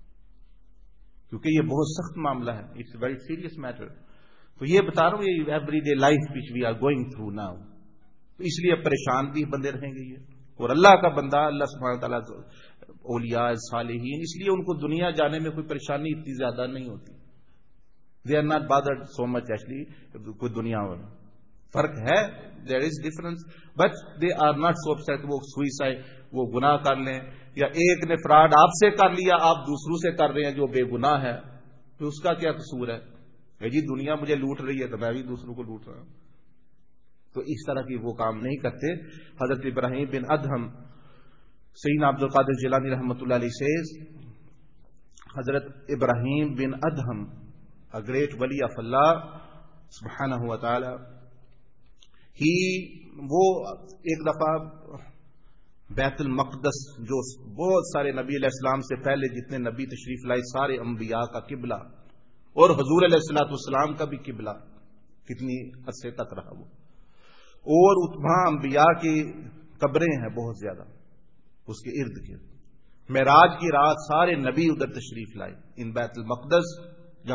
کیونکہ یہ بہت سخت معاملہ ہے. It's very serious matter. تو یہ بتا رہا ہوں, یہ every day life which we are going through now. تو اس لیے پریشان بھی بندے رہیں گے یہ, اور اللہ کا بندہ, اللہ سبحانہ تعالیٰ اولیاء صالحین, اس لیے ان کو دنیا جانے میں کوئی پریشانی اتنی زیادہ نہیں ہوتی. They are not bothered so much actually. کوئی دنیا میں فرق ہے, there is difference, but they are not so upset. وہ سوئسائڈ, وہ گناہ کر لیں, یا ایک نے فراڈ آپ سے کر لیا, آپ دوسروں سے کر رہے ہیں جو بے گناہ ہے, تو اس کا کیا قصور ہے؟ جی دنیا مجھے لوٹ رہی ہے تو میں بھی دوسروں کو لوٹ رہا ہوں. تو اس طرح کی وہ کام نہیں کرتے. حضرت ابراہیم بن ادہم, سیدنا عبد القادر جیلانی رحمۃ اللہ علیہ سیز, حضرت ابراہیم بن ادہم, a great wali of Allah subhanahu wa ta'ala, وہ ایک دفعہ بیت المقدس, جو بہت سارے نبی علیہ السلام سے پہلے جتنے نبی تشریف لائے سارے انبیاء کا قبلہ, اور حضور علیہ الصلوۃ والسلام کا بھی قبلہ, کتنی عرصے تک رہا وہ, اور وہاں انبیاء کی قبریں ہیں بہت زیادہ اس کے ارد گرد. معراج کی رات سارے نبی ادھر تشریف لائے ان بیت المقدس, جہاں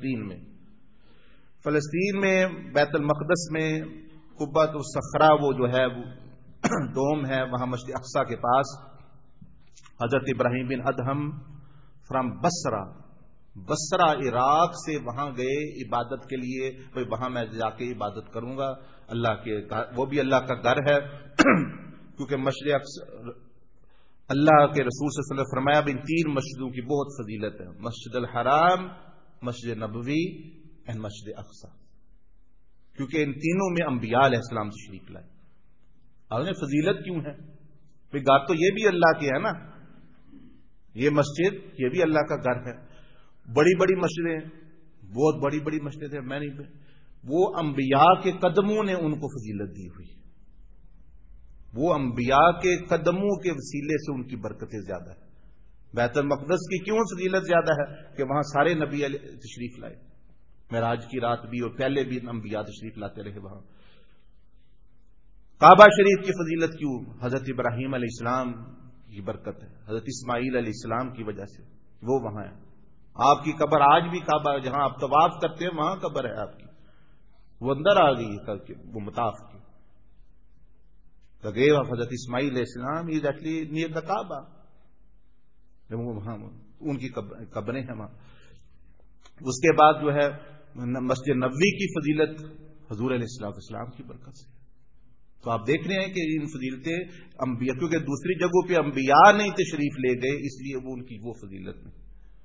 فلسطین میں بیت المقدس میں قبۃ الصخرہ, وہ جو ہے وہ ڈوم ہے وہاں مسجد اقصی کے پاس. حضرت ابراہیم بن ادہم فرام بصرہ عراق سے وہاں گئے عبادت کے لیے, بھئی وہاں میں جا کے عبادت کروں گا. اللہ کے, وہ بھی اللہ کا گھر ہے, کیونکہ مسجد اللہ کے رسول صلی اللہ علیہ وسلم نے فرمایا ان 3 مسجدوں کی بہت فضیلت ہے, مسجد الحرام, مسجد نبوی اور مسجد اقصی, کیونکہ ان تینوں میں انبیاء علیہ السلام تشریف لائے. اور فضیلت کیوں ہے؟ بھئی گھر تو یہ بھی اللہ کے ہے نا, یہ مسجد یہ بھی اللہ کا گھر ہے. بڑی بڑی مسجدیں, بہت بڑی بڑی مسجدیں, میں نہیں, وہ انبیاء کے قدموں نے ان کو فضیلت دی ہوئی, وہ انبیاء کے قدموں کے وسیلے سے ان کی برکتیں زیادہ ہے. بیت المقدس کی کیوں فضیلت زیادہ ہے؟ کہ وہاں سارے نبی تشریف لائے, معراج کی رات بھی اور پہلے بھی انبیاء تشریف لاتے رہے وہاں. کعبہ شریف کی فضیلت کیوں؟ حضرت ابراہیم علیہ السلام کی برکت ہے، حضرت اسماعیل علیہ السلام کی وجہ سے وہ وہاں ہے۔ آپ کی قبر آج بھی کعبہ جہاں آپ طواف کرتے ہیں وہاں قبر ہے آپ کی، وہ اندر آ گئی ہے وہ مطاف کی۔ The grave of حضرت اسماعیل علیہ السلام is actually near the کعبہ، وہاں ان کی قبریں ہیں وہاں۔ اس کے بعد جو ہے مسجد نبوی کی فضیلت حضور علیہ السلام کی برکت سے۔ تو آپ دیکھ رہے ہیں کہ ان فضیلتیں انبیاء، کیونکہ دوسری جگہوں پہ انبیاء نہیں تشریف لے گئے، اس لیے وہ ان کی وہ فضیلت نہیں۔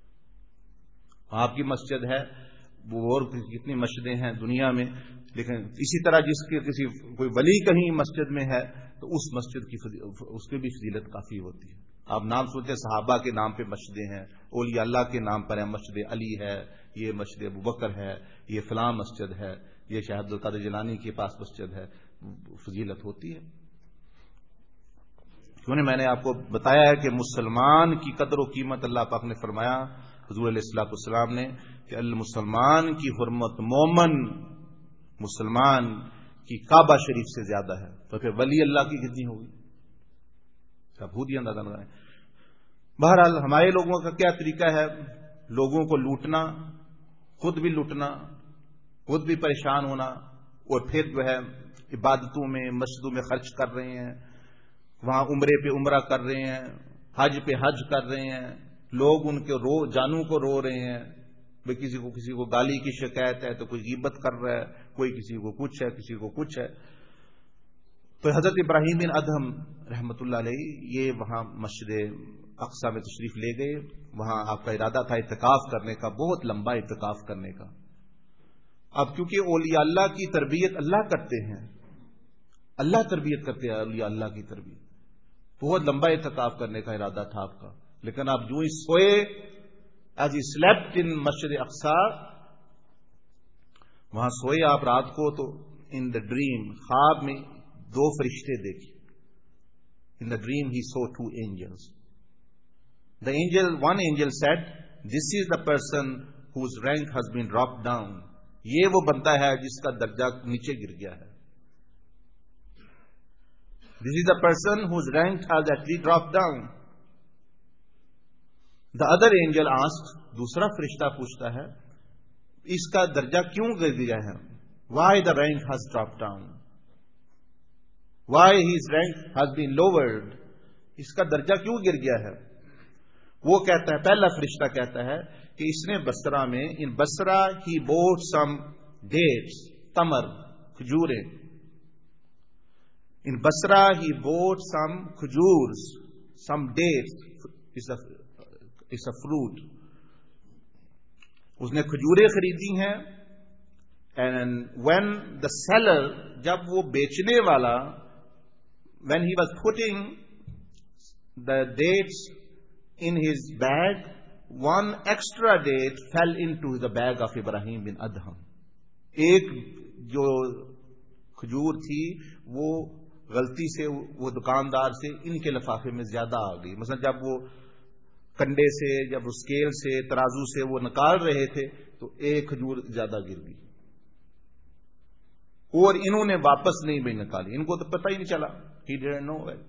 آپ کی مسجد ہے، وہ اور کتنی مسجدیں ہیں دنیا میں، لیکن اسی طرح جس کے کسی کوئی ولی کہیں مسجد میں ہے تو اس مسجد کی اس کی بھی فضیلت کافی ہوتی ہے۔ آپ نام سنتے ہیں صحابہ کے نام پہ مسجدیں ہیں، اولیاء اللہ کے نام پر ہے، مسجد علی ہے، یہ مسجد ابوبکر ہے، یہ فلاں مسجد ہے، یہ شیخ عبد القادر جیلانی کے پاس مسجد ہے، فضیلت ہوتی ہے۔ کیوں نے میں نے آپ کو بتایا ہے کہ مسلمان کی قدر و قیمت اللہ پاک نے فرمایا حضور علیہ السلام نے کہ المسلمان کی حرمت مومن مسلمان کی کعبہ شریف سے زیادہ ہے، تو پھر ولی اللہ کی کتنی ہوگی؟ سب خود ہی اندازہ لگائیں۔ بہرحال ہمارے لوگوں کا کیا طریقہ ہے؟ لوگوں کو لوٹنا، خود بھی لوٹنا، خود بھی پریشان ہونا، اور پھر جو ہے عبادتوں میں مسجدوں میں خرچ کر رہے ہیں، وہاں عمرے پہ عمرہ کر رہے ہیں، حج پہ حج کر رہے ہیں، لوگ ان کے جانوں کو رو رہے ہیں، کسی کو گالی کی شکایت ہے تو کوئی غیبت کر رہا ہے، کوئی کسی کو کچھ ہے، کسی کو کچھ ہے۔ تو حضرت ابراہیم بن ادہم رحمۃ اللہ علیہ یہ وہاں مسجد اقصی میں تشریف لے گئے، وہاں آپ کا ارادہ تھا اعتکاف کرنے کا، بہت لمبا اعتکاف کرنے کا۔ اب کیونکہ اولیاء اللہ کی تربیت اللہ کرتے ہیں، اللہ تربیت کرتے ہیں، اولیاء اللہ کی تربیت، بہت لمبا اعتکاف کرنے کا ارادہ تھا آپ کا، لیکن آپ جو ہی سوئے as he slept in مسجد اقصی، وہاں سوئے آپ رات کو، تو in the dream خواب میں دو فرشتے دیکھے۔ In the dream he saw two angels. One angel said, "This is the person whose rank has been dropped down." یہ وہ بندہ ہے جس کا درجہ نیچے گر گیا ہے۔ This is the person whose rank has actually dropped down. The other angel asked, دوسرا فرشتہ پوچھتا ہے اس کا درجہ کیوں گر گیا ہے؟ Why the rank has dropped down? Why his rank has been lowered? اس کا درجہ کیوں گر گیا ہے؟ وہ کہتا ہے، پہلا فرشتہ کہتا ہے کہ اس نے بصرہ میں، in Basra he bought some dates، تمر، کھجوریں۔ In Basra he bought some khujurs، some dates، it's a fruit۔ اس نے کھجوریں خریدی ہیں، and when the seller، جب وہ بیچنے والا، when he was putting the dates in his bag، one extra date fell into the bag of Ibrahim bin Adham۔ ایک جو کھجور تھی وہ غلطی سے وہ دکاندار سے ان کے لفافے میں زیادہ آ گئی، مثلا جب وہ کنڈے سے، جب اسکیل سے، ترازو سے وہ نکال رہے تھے تو ایک کھجور زیادہ گر گئی، اور انہوں نے واپس نہیں بھی نکالی، ان کو تو پتہ ہی نہیں چلا، he didn't know it۔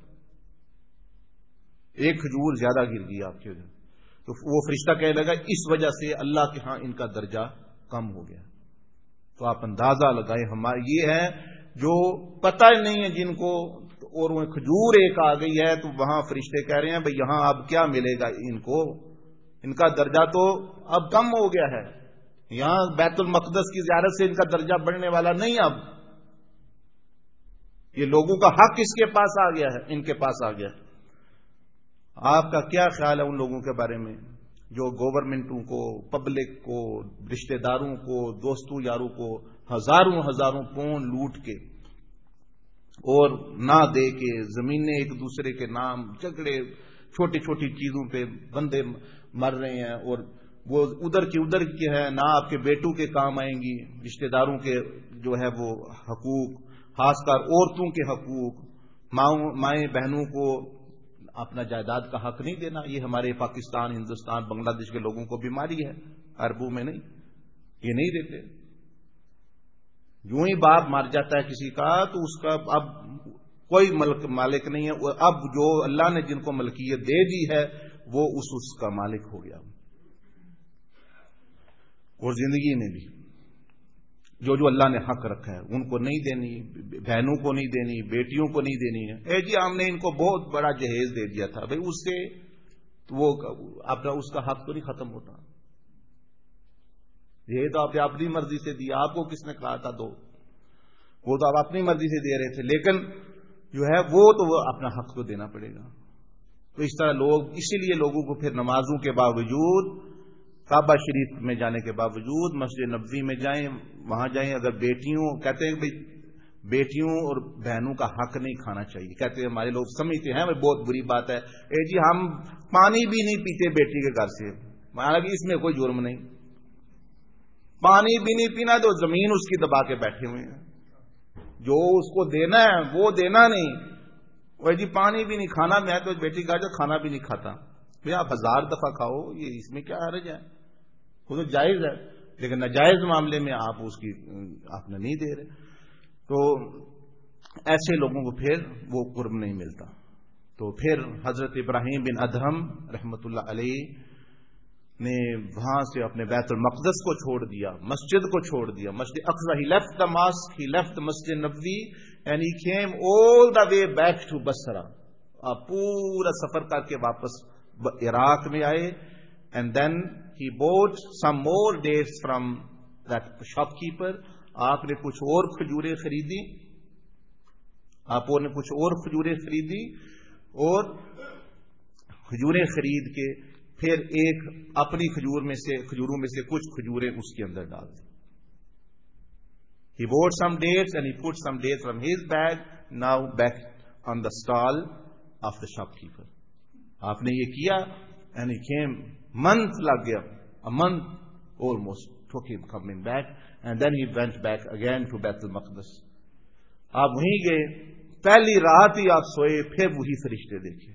ایک کھجور زیادہ گر گئی آپ کے، تو وہ فرشتہ کہنے لگا اس وجہ سے اللہ کے ہاں ان کا درجہ کم ہو گیا۔ تو آپ اندازہ لگائیں، ہمارے یہ ہے جو پتہ نہیں ہے جن کو، اور وہ کھجور ایک آ گئی ہے تو وہاں فرشتے کہہ رہے ہیں بھئی یہاں اب کیا ملے گا ان کو، ان کا درجہ تو اب کم ہو گیا ہے، یہاں بیت المقدس کی زیارت سے ان کا درجہ بڑھنے والا نہیں، اب یہ لوگوں کا حق اس کے پاس آ گیا ہے، ان کے پاس آ گیا ہے۔ آپ کا کیا خیال ہے ان لوگوں کے بارے میں جو گورنمنٹوں کو، پبلک کو، رشتہ داروں کو، دوستوں یاروں کو ہزاروں پون لوٹ کے اور نہ دے کے، زمینیں ایک دوسرے کے نام، جھگڑے، چھوٹی چھوٹی چیزوں پہ بندے مر رہے ہیں، اور وہ ادھر کی ہے، نہ آپ کے بیٹوں کے کام آئیں گی، رشتہ داروں کے جو ہے وہ حقوق، خاص کر عورتوں کے حقوق، مائیں بہنوں کو اپنا جائیداد کا حق نہیں دینا، یہ ہمارے پاکستان، ہندوستان، بنگلہ دیش کے لوگوں کو بیماری ہے، عربوں میں نہیں، یہ نہیں دیتے۔ یوں ہی باپ مر جاتا ہے کسی کا تو اس کا اب کوئی مالک نہیں ہے. اب جو اللہ نے جن کو ملکیت دے دی ہے وہ اس کا مالک ہو گیا. اور زندگی میں بھی جو اللہ نے حق رکھا ہے ان کو نہیں دینی، بہنوں کو نہیں دینی، بیٹیوں کو نہیں دینی ہے. جی ہم نے ان کو بہت بڑا جہیز دے دیا تھا، بھئی اس سے وہ اپنا اس کا حق تو نہیں ختم ہوتا. یہ تو آپ نے اپنی مرضی سے دیا، آپ کو کس نے کہا تھا دو؟ وہ تو آپ اپنی مرضی سے دے رہے تھے، لیکن جو ہے وہ تو اپنا حق تو دینا پڑے گا. تو اس طرح لوگ، اسی لیے لوگوں کو پھر نمازوں کے باوجود، کعبہ شریف میں جانے کے باوجود مسجد نبوی میں جائیں، وہاں جائیں. اگر بیٹیوں، کہتے ہیں بھئی بیٹیوں اور بہنوں کا حق نہیں کھانا چاہیے. کہتے ہیں ہمارے لوگ سمجھتے ہیں بہت بری بات ہے، جی ہم پانی بھی نہیں پیتے بیٹی کے گھر سے، حالانکہ اس میں کوئی جرم نہیں. پانی بھی نہیں پینا تو زمین اس کی دبا کے بیٹھے ہوئے ہیں، جو اس کو دینا ہے وہ دینا نہیں. وہ جی پانی بھی نہیں کھانا، میں تو بیٹی کا جو کھانا بھی نہیں کھاتا. بھئی آپ 1000 دفعہ کھاؤ، یہ اس میں کیا حرج ہے؟ وہ تو جائز ہے، لیکن ناجائز معاملے میں آپ اس کی آپ نے نہیں دے رہے. تو ایسے لوگوں کو پھر وہ قرب نہیں ملتا. تو پھر حضرت ابراہیم بن ادہم رحمۃ اللہ علیہ نے وہاں سے اپنے بیت المقدس کو چھوڑ دیا، مسجد کو چھوڑ دیا، مسجد اقصی. He left the mosque, he left the مسجد نبوی and he came all the way back to Basra. آپ پورا سفر کر کے واپس عراق میں آئے. And then he bought some more dates from that shopkeeper. آپ نے کچھ اور کھجوریں خریدی، آپ نے کچھ اور کھجوریں خریدی، اور کھجوریں خرید کے پھر ایک اپنی کھجوروں میں سے کچھ کھجوریں اس کے اندر ڈال دی. He bought some dates and he put some dates from his bag now back on the stall of the shopkeeper. آپ نے یہ کیا and he came, month لگ گیا, a month almost took him coming back and then he went back again to Beit al-Maqdis. آپ وہیں گئے, پہلی رات ہی آپ سوئے, پھر وہی فرشتے دیکھے.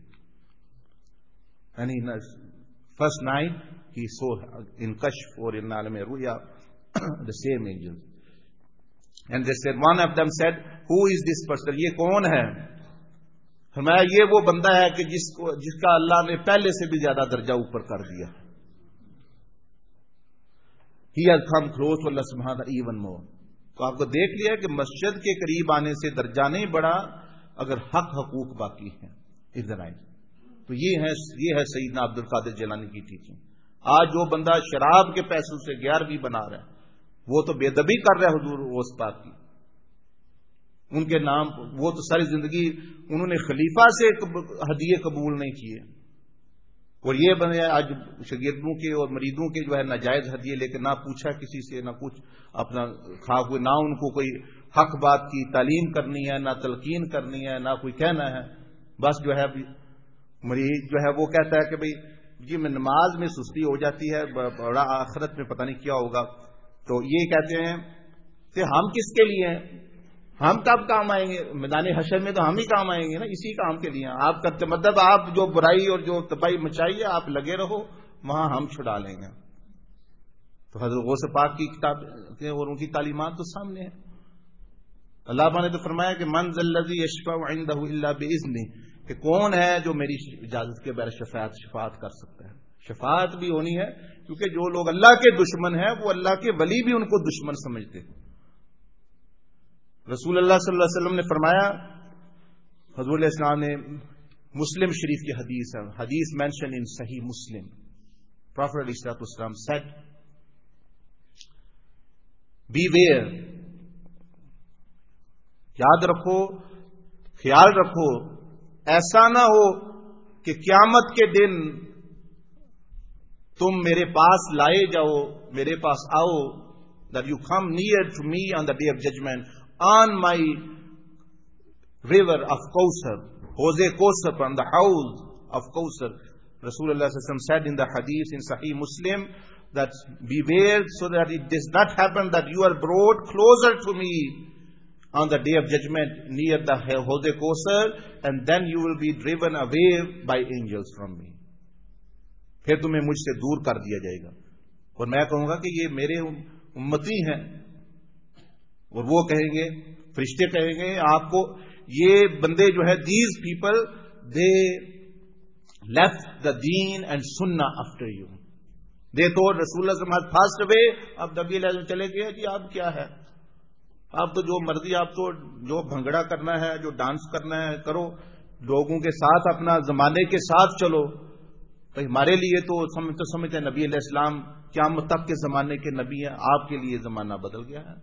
And he first night he saw in Kashf or in Alam Ruya the same angels. And they said, one of them said, who is this person? یہ کون ہے؟ فرمایا یہ وہ بندہ ہے کہ جس کا اللہ نے پہلے سے بھی زیادہ درجہ اوپر کر دیا. He has come close to Allah subhanahu wa ta'ala even more. تو آپ کو دیکھ لیا کہ مسجد کے قریب آنے سے درجہ نہیں بڑھا اگر حقوق باقی ہیں. Is the right. تو یہ ہے سیدنا عبد القادر جیلانی کی ٹیچنگ. آج جو بندہ شراب کے پیسوں سے 11ویں بنا رہا ہے وہ تو بے ادبی کر رہا ہے حضور غوث پاک کی. ان کے نام وہ تو ساری زندگی انہوں نے خلیفہ سے ہدیے قبول نہیں کیے, اور یہ بنے آج شاگردوں کے اور مریدوں کے جو ہے ناجائز ہدیے لے کے نہ پوچھا کسی سے, نہ کچھ اپنا کھا ہوئے, نہ ان کو کوئی حق بات کی تعلیم کرنی ہے, نہ تلقین کرنی ہے, نہ کوئی کہنا ہے. بس جو ہے مریض جو ہے وہ کہتا ہے کہ بھئی جی میں نماز میں سستی ہو جاتی ہے, بڑا آخرت میں پتہ نہیں کیا ہوگا. تو یہ کہتے ہیں کہ ہم کس کے لیے ہیں, ہم کب کام آئیں گے میدان حشر میں؟ تو ہم ہی کام آئیں گے نا, اسی کام کے لیے. آپ کا مطلب آپ جو برائی اور جو تباہی مچائی ہے آپ لگے رہو, وہاں ہم چھڑا لیں گے. تو حضرت غوث پاک کی کتاب اور ان کی تعلیمات تو سامنے ہیں. اللہ پاک نے تو فرمایا کہ من ذا الذی یشفع عنده الا باذنہ, کہ کون ہے جو میری اجازت کے بغیر شفاعت کر سکتا ہے. شفاعت بھی ہونی ہے کیونکہ جو لوگ اللہ کے دشمن ہیں وہ اللہ کے ولی بھی ان کو دشمن سمجھتے ہیں. رسول اللہ صلی اللہ علیہ وسلم نے فرمایا, حضور علیہ السلام نے مسلم شریف کی حدیث ہے, حدیث مینشن ان صحیح مسلم, پروفیٹ علیہ السلام said, beware, یاد رکھو, خیال رکھو, ایسا نہ ہو کہ قیامت کے دن تم میرے پاس لائے جاؤ, میرے پاس آؤ, that you come near to me on the day of judgment on my river of Kausar, Hawz Kausar, from the house of Kausar. Rasulullah said in the hadith in Sahih Muslim that beware so that it does not happen that you are brought closer to me on the day of judgment near the Hawz Kausar and then you will be driven away by angels from me. پھر تمہیں مجھ سے دور کر دیا جائے گا اور میں کہوں گا کہ یہ میرے امتی ہیں, اور وہ کہیں گے, فرشتے کہیں گے آپ کو یہ بندے جو ہے these people they left the دین اینڈ سننا آفٹر یو. دے تھوٹ رسول اللہ صلی اللہ علیہ وسلم فاسٹ اوے. اب نبی علیہ وسلم چلے گئے جی اب کیا ہے, آپ تو جو مرضی, آپ تو جو بھنگڑا کرنا ہے, جو ڈانس کرنا ہے کرو, لوگوں کے ساتھ اپنا زمانے کے ساتھ چلو. تو ہمارے لیے تو سمجھتے ہیں نبی علیہ السلام قیامت تک کے زمانے کے نبی ہیں, آپ کے لیے زمانہ بدل گیا ہے.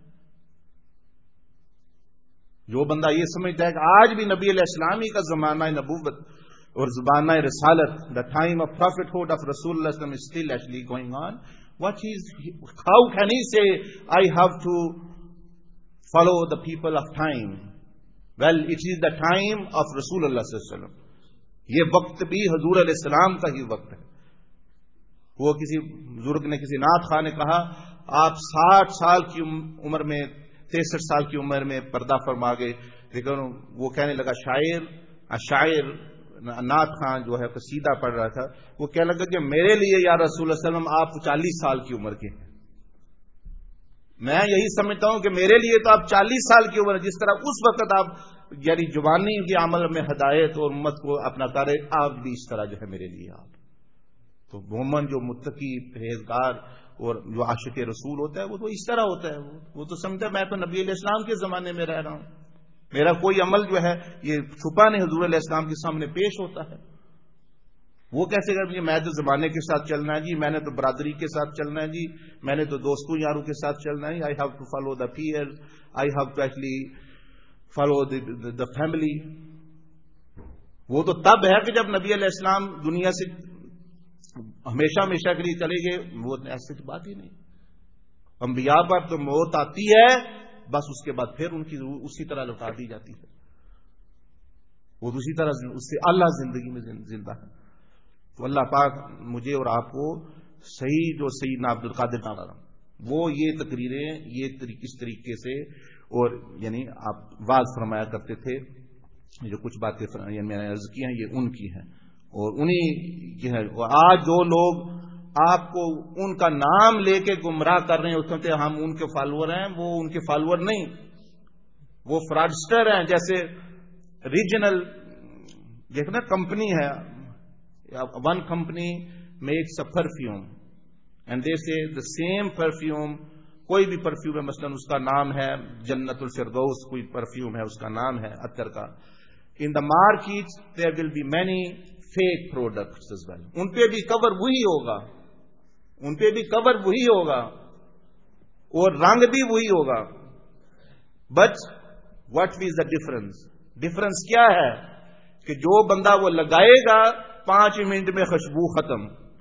جو بندہ یہ سمجھتا ہے کہ آج بھی نبی علیہ السلام ہی کا زمانہ نبوت اور زمانہ رسالت, the time of prophethood of رسول اللہ صلی اللہ علیہ وسلم is still actually going on. How can he say I have to follow the people of time? Well, it is the time of رسول اللہ صلی اللہ علیہ وسلم. یہ وقت بھی حضور علیہ السلام کا ہی وقت ہے. وہ کسی بزرگ نے, کسی نعت خواہ نے کہا آپ 60 سال کی عمر میں, 63 سال کی عمر میں پردہ فرما گئے. لیکن وہ کہنے لگا شاعر نعت خان جو ہے قصیدہ پڑھ رہا تھا, وہ کہنے لگا کہ میرے لیے یا رسول اللہ صلی اللہ علیہ وسلم آپ 40 سال کی عمر کے ہیں. میں یہی سمجھتا ہوں کہ میرے لیے تو آپ 40 سال کی عمر, جس طرح اس وقت آپ یعنی جوانی کے عمل میں ہدایت اور امت کو اپنا کرے, آپ بھی اس طرح جو ہے میرے لیے آپ. تو مومن جو متقی پرہیزگار اور جو عاشق رسول ہوتا ہے وہ تو اس طرح ہوتا ہے. وہ تو سمجھتا ہے میں تو نبی علیہ السلام کے زمانے میں رہ رہا ہوں, میرا کوئی عمل جو ہے یہ چھپا نہیں, حضور علیہ السلام کے سامنے پیش ہوتا ہے. وہ کیسے کہ میں تو زمانے کے ساتھ چلنا ہے جی, میں نے تو برادری کے ساتھ چلنا ہے جی, میں نے تو دوستوں یاروں کے ساتھ چلنا ہے. I have to follow the peer, I have to actually follow the family. وہ تو تب ہے کہ جب نبی علیہ السلام دنیا سے ہمیشہ کے لیے چلے گئے. وہ ایسی تو بات ہی نہیں. انبیاء پر تو موت آتی ہے, بس اس کے بعد پھر ان کی اسی طرح لوٹا دی جاتی ہے. وہ اسی طرح اس سے اللہ زندگی میں زندہ ہے. تو اللہ پاک مجھے اور آپ کو صحیح جو سیدنا عبد القادر نانا وہ یہ تقریریں یہ اس طریقے سے, اور یعنی آپ واضح فرمایا کرتے تھے. جو کچھ باتیں میں نے عرض کی ہیں یہ ان کی ہیں اور انہی کی ہے. آج جو لوگ آپ کو ان کا نام لے کے گمراہ کر رہے ہیں, اس میں ہم ان کے فالوور ہیں, وہ ان کے فالوور نہیں, وہ فراڈسٹر ہیں. جیسے ریجنل دیکھنا کمپنی ہے, one company makes a perfume and they say the same perfume, کوئی بھی پرفیوم ہے, مثلا اس کا نام ہے جنت الفردوس, کوئی پرفیوم ہے اس کا نام ہے عطر کا. In the market there will be many fake products as well. ان پہ بھی کور وہی ہوگا, اور رنگ بھی وہی ہوگا. But what is the difference کیا ہے کہ جو بندہ وہ لگائے گا 5 منٹ میں خوشبو ختم,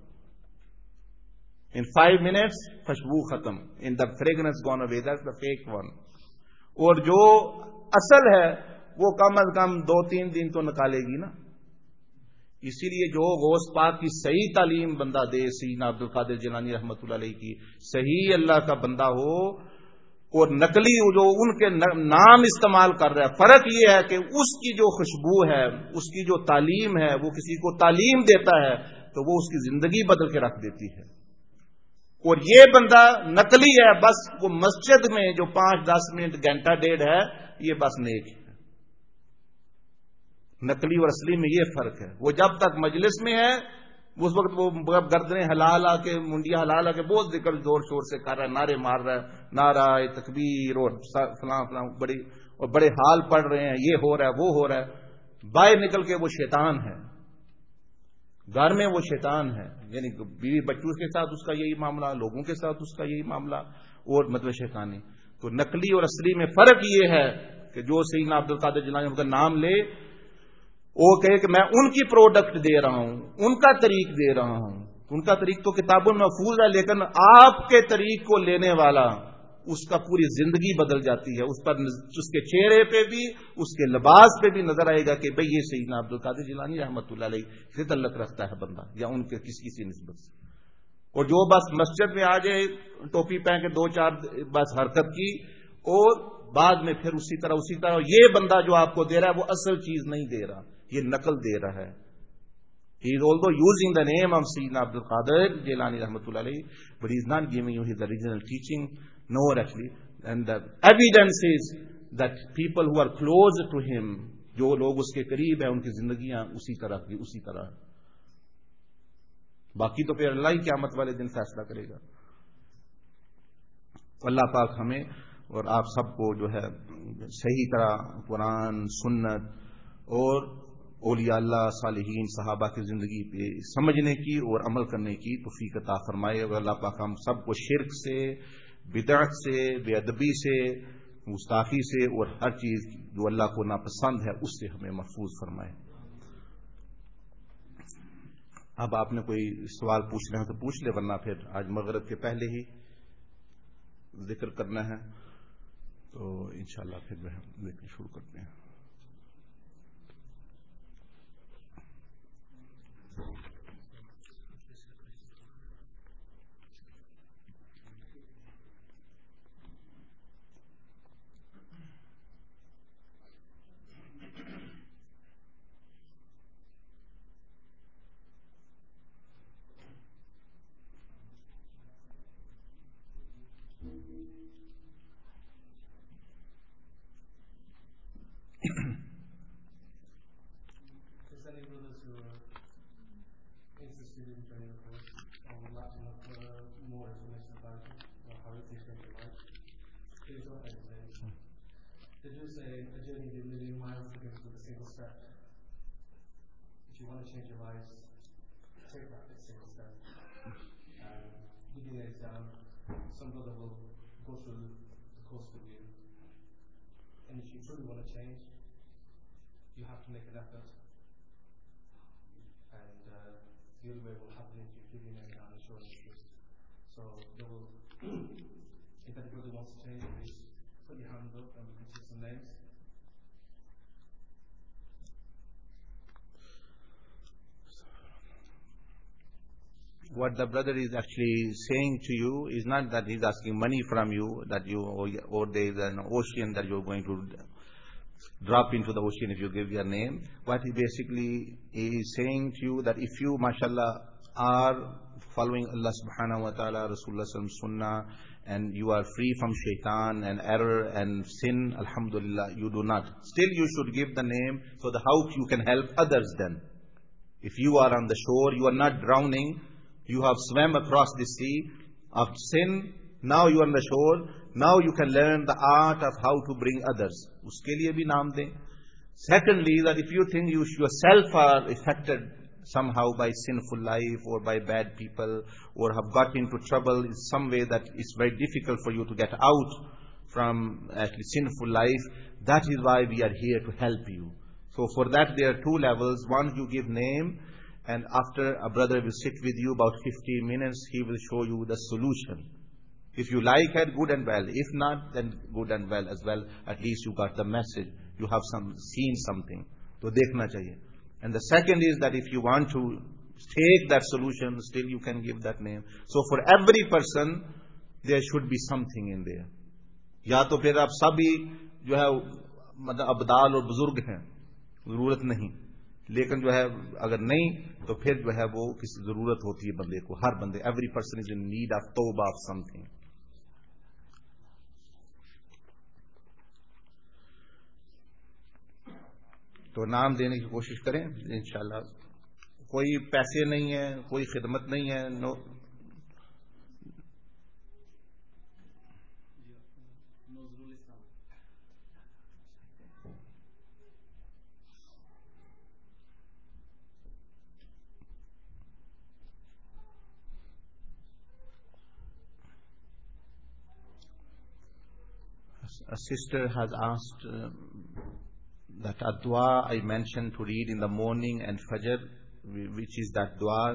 in 5 minutes خوشبو ختم, in the fragrance gone away. That's the fake one. اور جو اصل ہے وہ کم از کم 2-3 دن تو نکالے گی نا. اسی لیے جو غوث پاک کی صحیح تعلیم بندہ دے, سیدنا عبد القادر جیلانی رحمۃ اللہ علیہ کی صحیح اللہ کا بندہ ہو, اور نقلی جو ان کے نام استعمال کر رہا ہے, فرق یہ ہے کہ اس کی جو خوشبو ہے, اس کی جو تعلیم ہے, وہ کسی کو تعلیم دیتا ہے تو وہ اس کی زندگی بدل کے رکھ دیتی ہے. اور یہ بندہ نقلی ہے, بس وہ مسجد میں جو 5-10 منٹ گھنٹہ ڈیڑھ ہے, یہ بس نیک ہے. نقلی اور اصلی میں یہ فرق ہے. وہ جب تک مجلس میں ہے اس وقت وہ گردنیں ہلا کے, منڈیاں ہلا کے بہت ذکر زور شور سے کر رہا ہے, نعرے مار رہا ہے, نعرہ تکبیر اور فلاں بڑے حال پڑھ رہے ہیں, یہ ہو رہا ہے وہ ہو رہا ہے. باہر نکل کے وہ شیطان ہے, گھر میں وہ شیطان ہے. یعنی بیوی بچوں کے ساتھ اس کا یہی معاملہ, لوگوں کے ساتھ اس کا یہی معاملہ, اور مطلب شیطانی. تو نقلی اور اصلی میں فرق یہ ہے کہ جو سیدنا عبد القادر جیلانی کا نام لے, وہ کہے کہ میں ان کی پروڈکٹ دے رہا ہوں, ان کا طریق دے رہا ہوں. ان کا طریق تو کتابوں میں محفوظ ہے, لیکن آپ کے طریق کو لینے والا اس کا پوری زندگی بدل جاتی ہے. اس پر اس کے چہرے پہ بھی, اس کے لباس پہ بھی نظر آئے گا کہ بھئی یہ سیدنا عبد القادر جیلانی رحمۃ اللہ علیہ سے تعلق رکھتا ہے بندہ, یا ان کے کسی نسبت سے. اور جو بس مسجد میں آ جائے ٹوپی پہن کے 2-4 بس حرکت کی, اور بعد میں پھر اسی طرح یہ بندہ جو آپ کو دے رہا ہے وہ اصل چیز نہیں دے رہا, یہ نقل دے رہا ہے. He is although using the name of Sayyidina Abdul Qadir Jilani Rahmatullah alayhi, but he is not giving you his original teaching, nor actually. And the evidence is that people who are closer to him, जो लोग उसके करीब हैं, उनकी जिंदगियां उसी तरह की उसी तरह। बाकी तो फिर अल्लाह ही क़यामत वाले दिन फैसला करेगा। अल्लाह पाक हमें और आप सबको जो है सही तरह कुरान, सुन्नत और औलिया अल्लाह, सालिहीन, सहाबा की जिंदगी पे समझने की और अमल करने की तौफीक अता फरमाए। और अल्लाह पाक हम सबको शिर्क से, बिदअत से, बेअदबी से, गुस्ताखी से और हर चीज जो अल्लाह को नापसंद है उससे हमें महफूज फरमाए। अब आपने कोई सवाल पूछना है तो पूछ ले, वरना फिर आज मगरिब के पहले ही जिक्र करना है, तो इंशाअल्लाह फिर हम जिक्र शुरू करते हैं। They do say a journey of a million miles begins with a single step. If you want to change your lives, take that single step. Give you an exam. Some brother will go through the course with you. And if you truly want to change, you have to make an effort. And the only way it will happen is you give you an exam and show the truth. So they will, if anybody wants to change, please put your hand up and we can see some names. What the brother is actually saying to you is not that he's asking money from you, that you, or there is an ocean that you're going to drop into the ocean if you give your name. What he basically is saying to you that if you, mashallah, are following Allah subhanahu wa ta'ala, Rasulullah sunnah, and you are free from shaitan and error and sin, alhamdulillah, you do not. Still you should give the name so that how you can help others then. If you are on the shore, you are not drowning, you have swam across the sea of sin, now you are on the shore, now you can learn the art of how to bring others. Uske liye bhi naam dein. Secondly, that if you think you yourself are affected somehow by sinful life or by bad people or have got into trouble in some way that it's very difficult for you to get out from actually sinful life, that is why we are here to help you. So for that there are two levels. One, you give name, and after a brother will sit with you about 15 minutes, he will show you the solution. If you like it, good and well. If not, then good and well as well. At least you got the message. You have seen something. So dekhna chahiye. And the second is that if you want to take that solution, still you can give that name. So for every person, there should be something in there. या तो फिर आप सभी जो है मतलब अब्दाल और बुजुर्ग हैं, जरूरत नहीं, लेकिन जो है अगर नहीं तो फिर जो है वो किसी जरूरत होती है बंदे को, हर बंदे, every person is in need of तौबा ऑफ समथिंग. तो नाम देने की कोशिश करें इंशाल्लाह. कोई पैसे नहीं है, कोई खिदमत नहीं है, no. A sister has asked that a dua I mentioned to read in the morning and Fajr, which is that dua?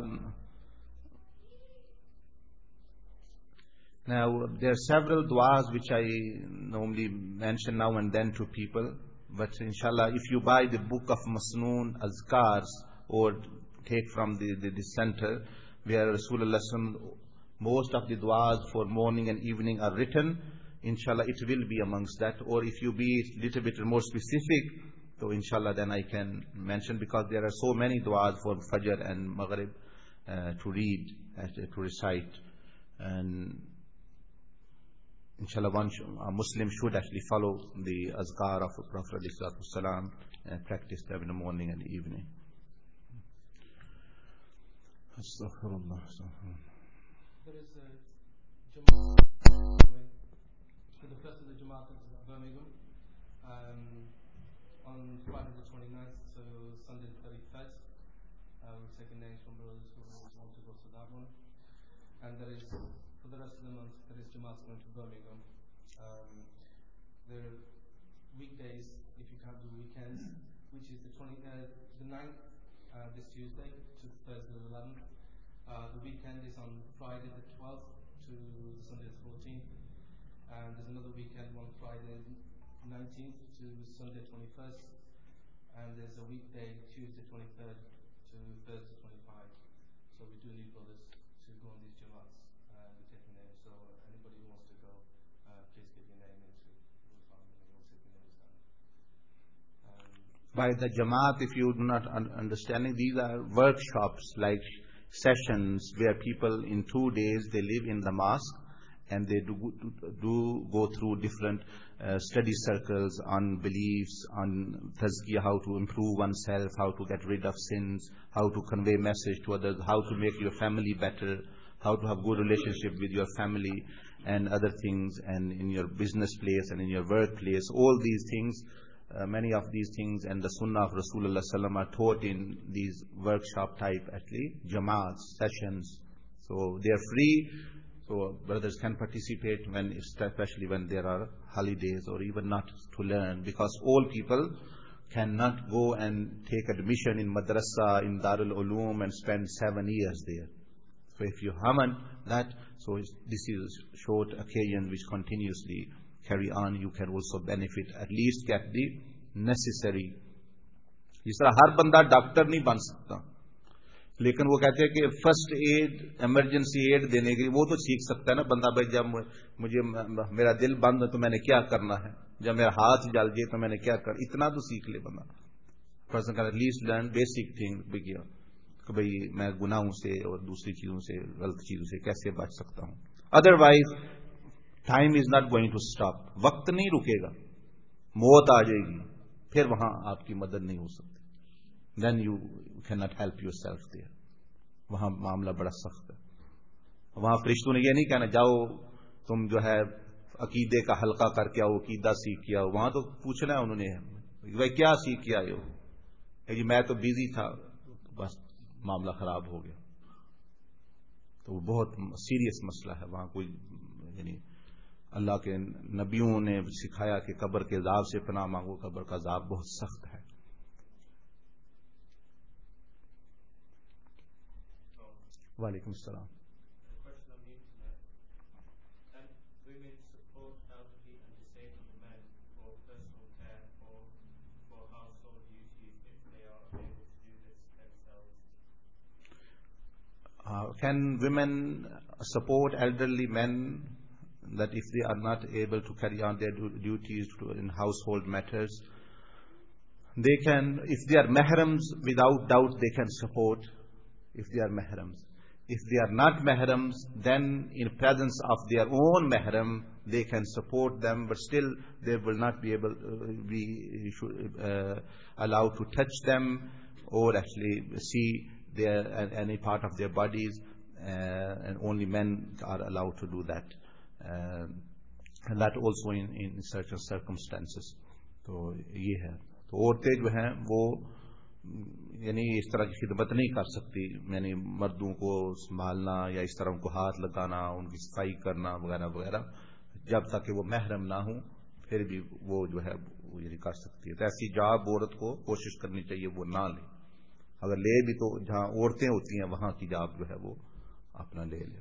Now, there are several duas which I normally mention now and then to people, but inshallah, if you buy the book of Masnoon Azkars or take from the center where Rasulullah most of the duas for morning and evening are written, inshallah it will be amongst that. Or if you be a little bit more specific, so inshallah then I can mention, because there are so many du'as for Fajr and Maghrib to read, to recite. And inshallah, a Muslim should actually follow the azkar of the Prophet ﷺ and practice them in the morning and evening. Astaghfirullah. There is a Jamaat going to the first of the Jamaat of Birmingham on Friday the 29th to Sunday the 31st. We're taking names from brothers who want to go to that one. And there is, for the rest of the month, there is Jamaat going to Birmingham. There are weekdays, if you can't do weekends, which is the 9th, this Tuesday to Thursday the 11th. The weekend is on Friday the 12th to Sunday the 14th. And there's another weekend on Friday 19th to Sunday 21st. And there's a weekday Tuesday 23rd to Thursday 25. So we do need brothers to go on these Jamaats. We're taking names. So anybody who wants to go, please give your name into the fund and we'll take your names down. By the Jamaat, if you do not understanding, these are workshops like sessions where people in 2 days they live in the mosque and they do go through different study circles on beliefs, on tazkiyah, how to improve oneself, how to get rid of sins, how to convey message to others, how to make your family better, how to have good relationship with your family and other things, and in your business place and in your workplace. All these things, many of these things and the sunnah of Rasulullah sallam are taught in these workshop type actually Jamaats, sessions. So they are free. So brothers can participate when, especially when there are holidays or even not, to learn, because all people cannot go and take admission in madrasa, in Darul Ulum and spend 7 years there. So if you haven't that, so this is a short occasion which continuously carry on, you can also benefit, at least get the necessary. जिस तरह हर बंदा doctor नहीं बन सकता, लेकिन वो कहते हैं कि फर्स्ट एड, इमरजेंसी एड देने के लिए वो तो सीख सकता है ना बंदा। भाई जब मुझे मेरा दिल बंद है तो मैंने क्या करना है, जब मेरा हाथ जल जाए तो मैंने क्या कर, इतना तो सीख ले बंदा। Person can at least learn basic thing बिगियर कि भाई मैं गुनाहों से और दूसरी चीजों से, गलत चीजों से कैसे बच सकता हूं। Otherwise time is not going to stop, वक्त नहीं रुकेगा, मौत आ जाएगी, फिर वहां आपकी मदद नहीं हो सकती। Then you cannot help yourself there. वहां मामला बड़ा सख्त है। वहां फरिश्तों ने ये नहीं कहना जाओ तुम जो है अकीदे का हल्का करके आओ, अकीदा सीख के आओ। वहां तो पूछना है उन्होंने, भाई क्या सीख के आए हो? जी मैं तो बिजी था, बस मामला खराब हो गया। तो वो बहुत सीरियस मसला है। वहां कोई यानी अल्लाह के नबियों ने सिखाया कि कब्र के अजाब से पनाह मांगो, कब्र का अजाब बहुत सख्त है। वालेकुम सलाम। Can women support elderly men, that if they are not able to carry on their duties in household matters, they can, if they are mahrams, without doubt they can support, if they are mahrams. If they are not mahrams, then in presence of their own mahram, they can support them, but still they will not be able allowed to touch them or actually see any part of their bodies, and only men are allowed to do that, and that also in certain circumstances. तो ये है, तो औरतें जो हैं वो यानी इस तरह की खिदमत नहीं कर सकती, यानी मर्दों को संभालना या इस तरह उनको हाथ लगाना, उनकी सफाई करना वगैरह वगैरह, जब तक कि वो महरम ना हो फिर भी वो जो है वो ये कर सकती है। तो ऐसी जॉब औरत को कोशिश करनी चाहिए वो ना ले, अगर ले भी तो जहां औरतें होती हैं वहां की जॉब जो है वो अपना ले ले।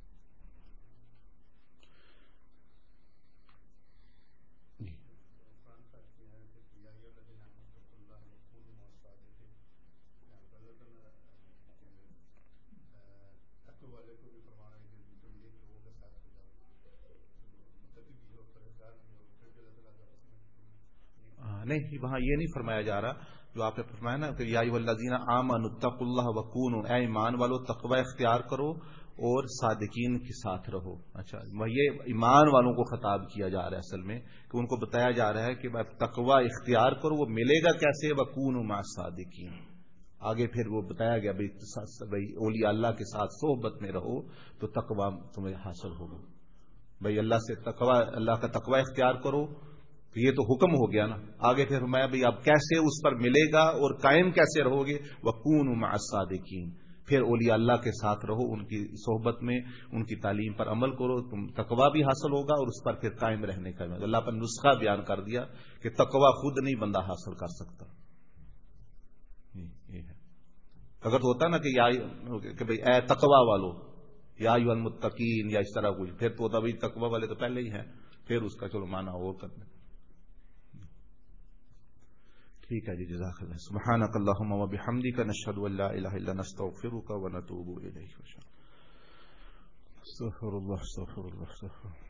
नहीं, वहां ये नहीं फरमाया जा रहा जो आपने फरमाया ना कि या अय्युहल्लज़ीना आमनुत्तकुल्लाह वकूनू, ऐ ईमान वालो तकवा इख्तियार करो اور صادقین کے ساتھ رہو. اچھا یہ ایمان والوں کو خطاب کیا جا رہا ہے اصل میں, کہ ان کو بتایا جا رہا ہے کہ تقوی اختیار کرو. وہ ملے گا کیسے؟ وَكُونُوا مَعَ الصَّادِقِينَ. آگے پھر وہ بتایا گیا بھائی اولیاء اللہ کے ساتھ صحبت میں رہو تو تقوی تمہیں حاصل ہوگا. بھائی اللہ کا تقوی اختیار کرو. تو یہ تو حکم ہو گیا نا. آگے پھر میں بھائی اب کیسے اس پر ملے گا اور قائم کیسے رہو گے؟ وَكُونُوا مَعَ الصَّادِقِينَ. پھر اولیاء اللہ کے ساتھ رہو, ان کی صحبت میں, ان کی تعلیم پر عمل کرو, تم تقوی بھی حاصل ہوگا اور اس پر پھر قائم رہنے کا. اللہ پر نسخہ بیان کر دیا کہ تقوی خود نہیں بندہ حاصل کر سکتا. یہ ہے. اگر تو ہوتا نا کہ بھئی اے تقوی والو, یا ایھا المتقین, یا اس طرح کچھ, پھر تو ہوتا بھائی تقوی والے تو پہلے ہی ہیں, پھر اس کا چلو معنی وہ کرنا. ٹھیک ہے جی, جزاک اللہ. سبحانک اللہم و بحمدک, نشہد ان لا الہ الا انت, نستغفرک و نتوب الیک. استغفر اللہ استغفر اللہ استغفر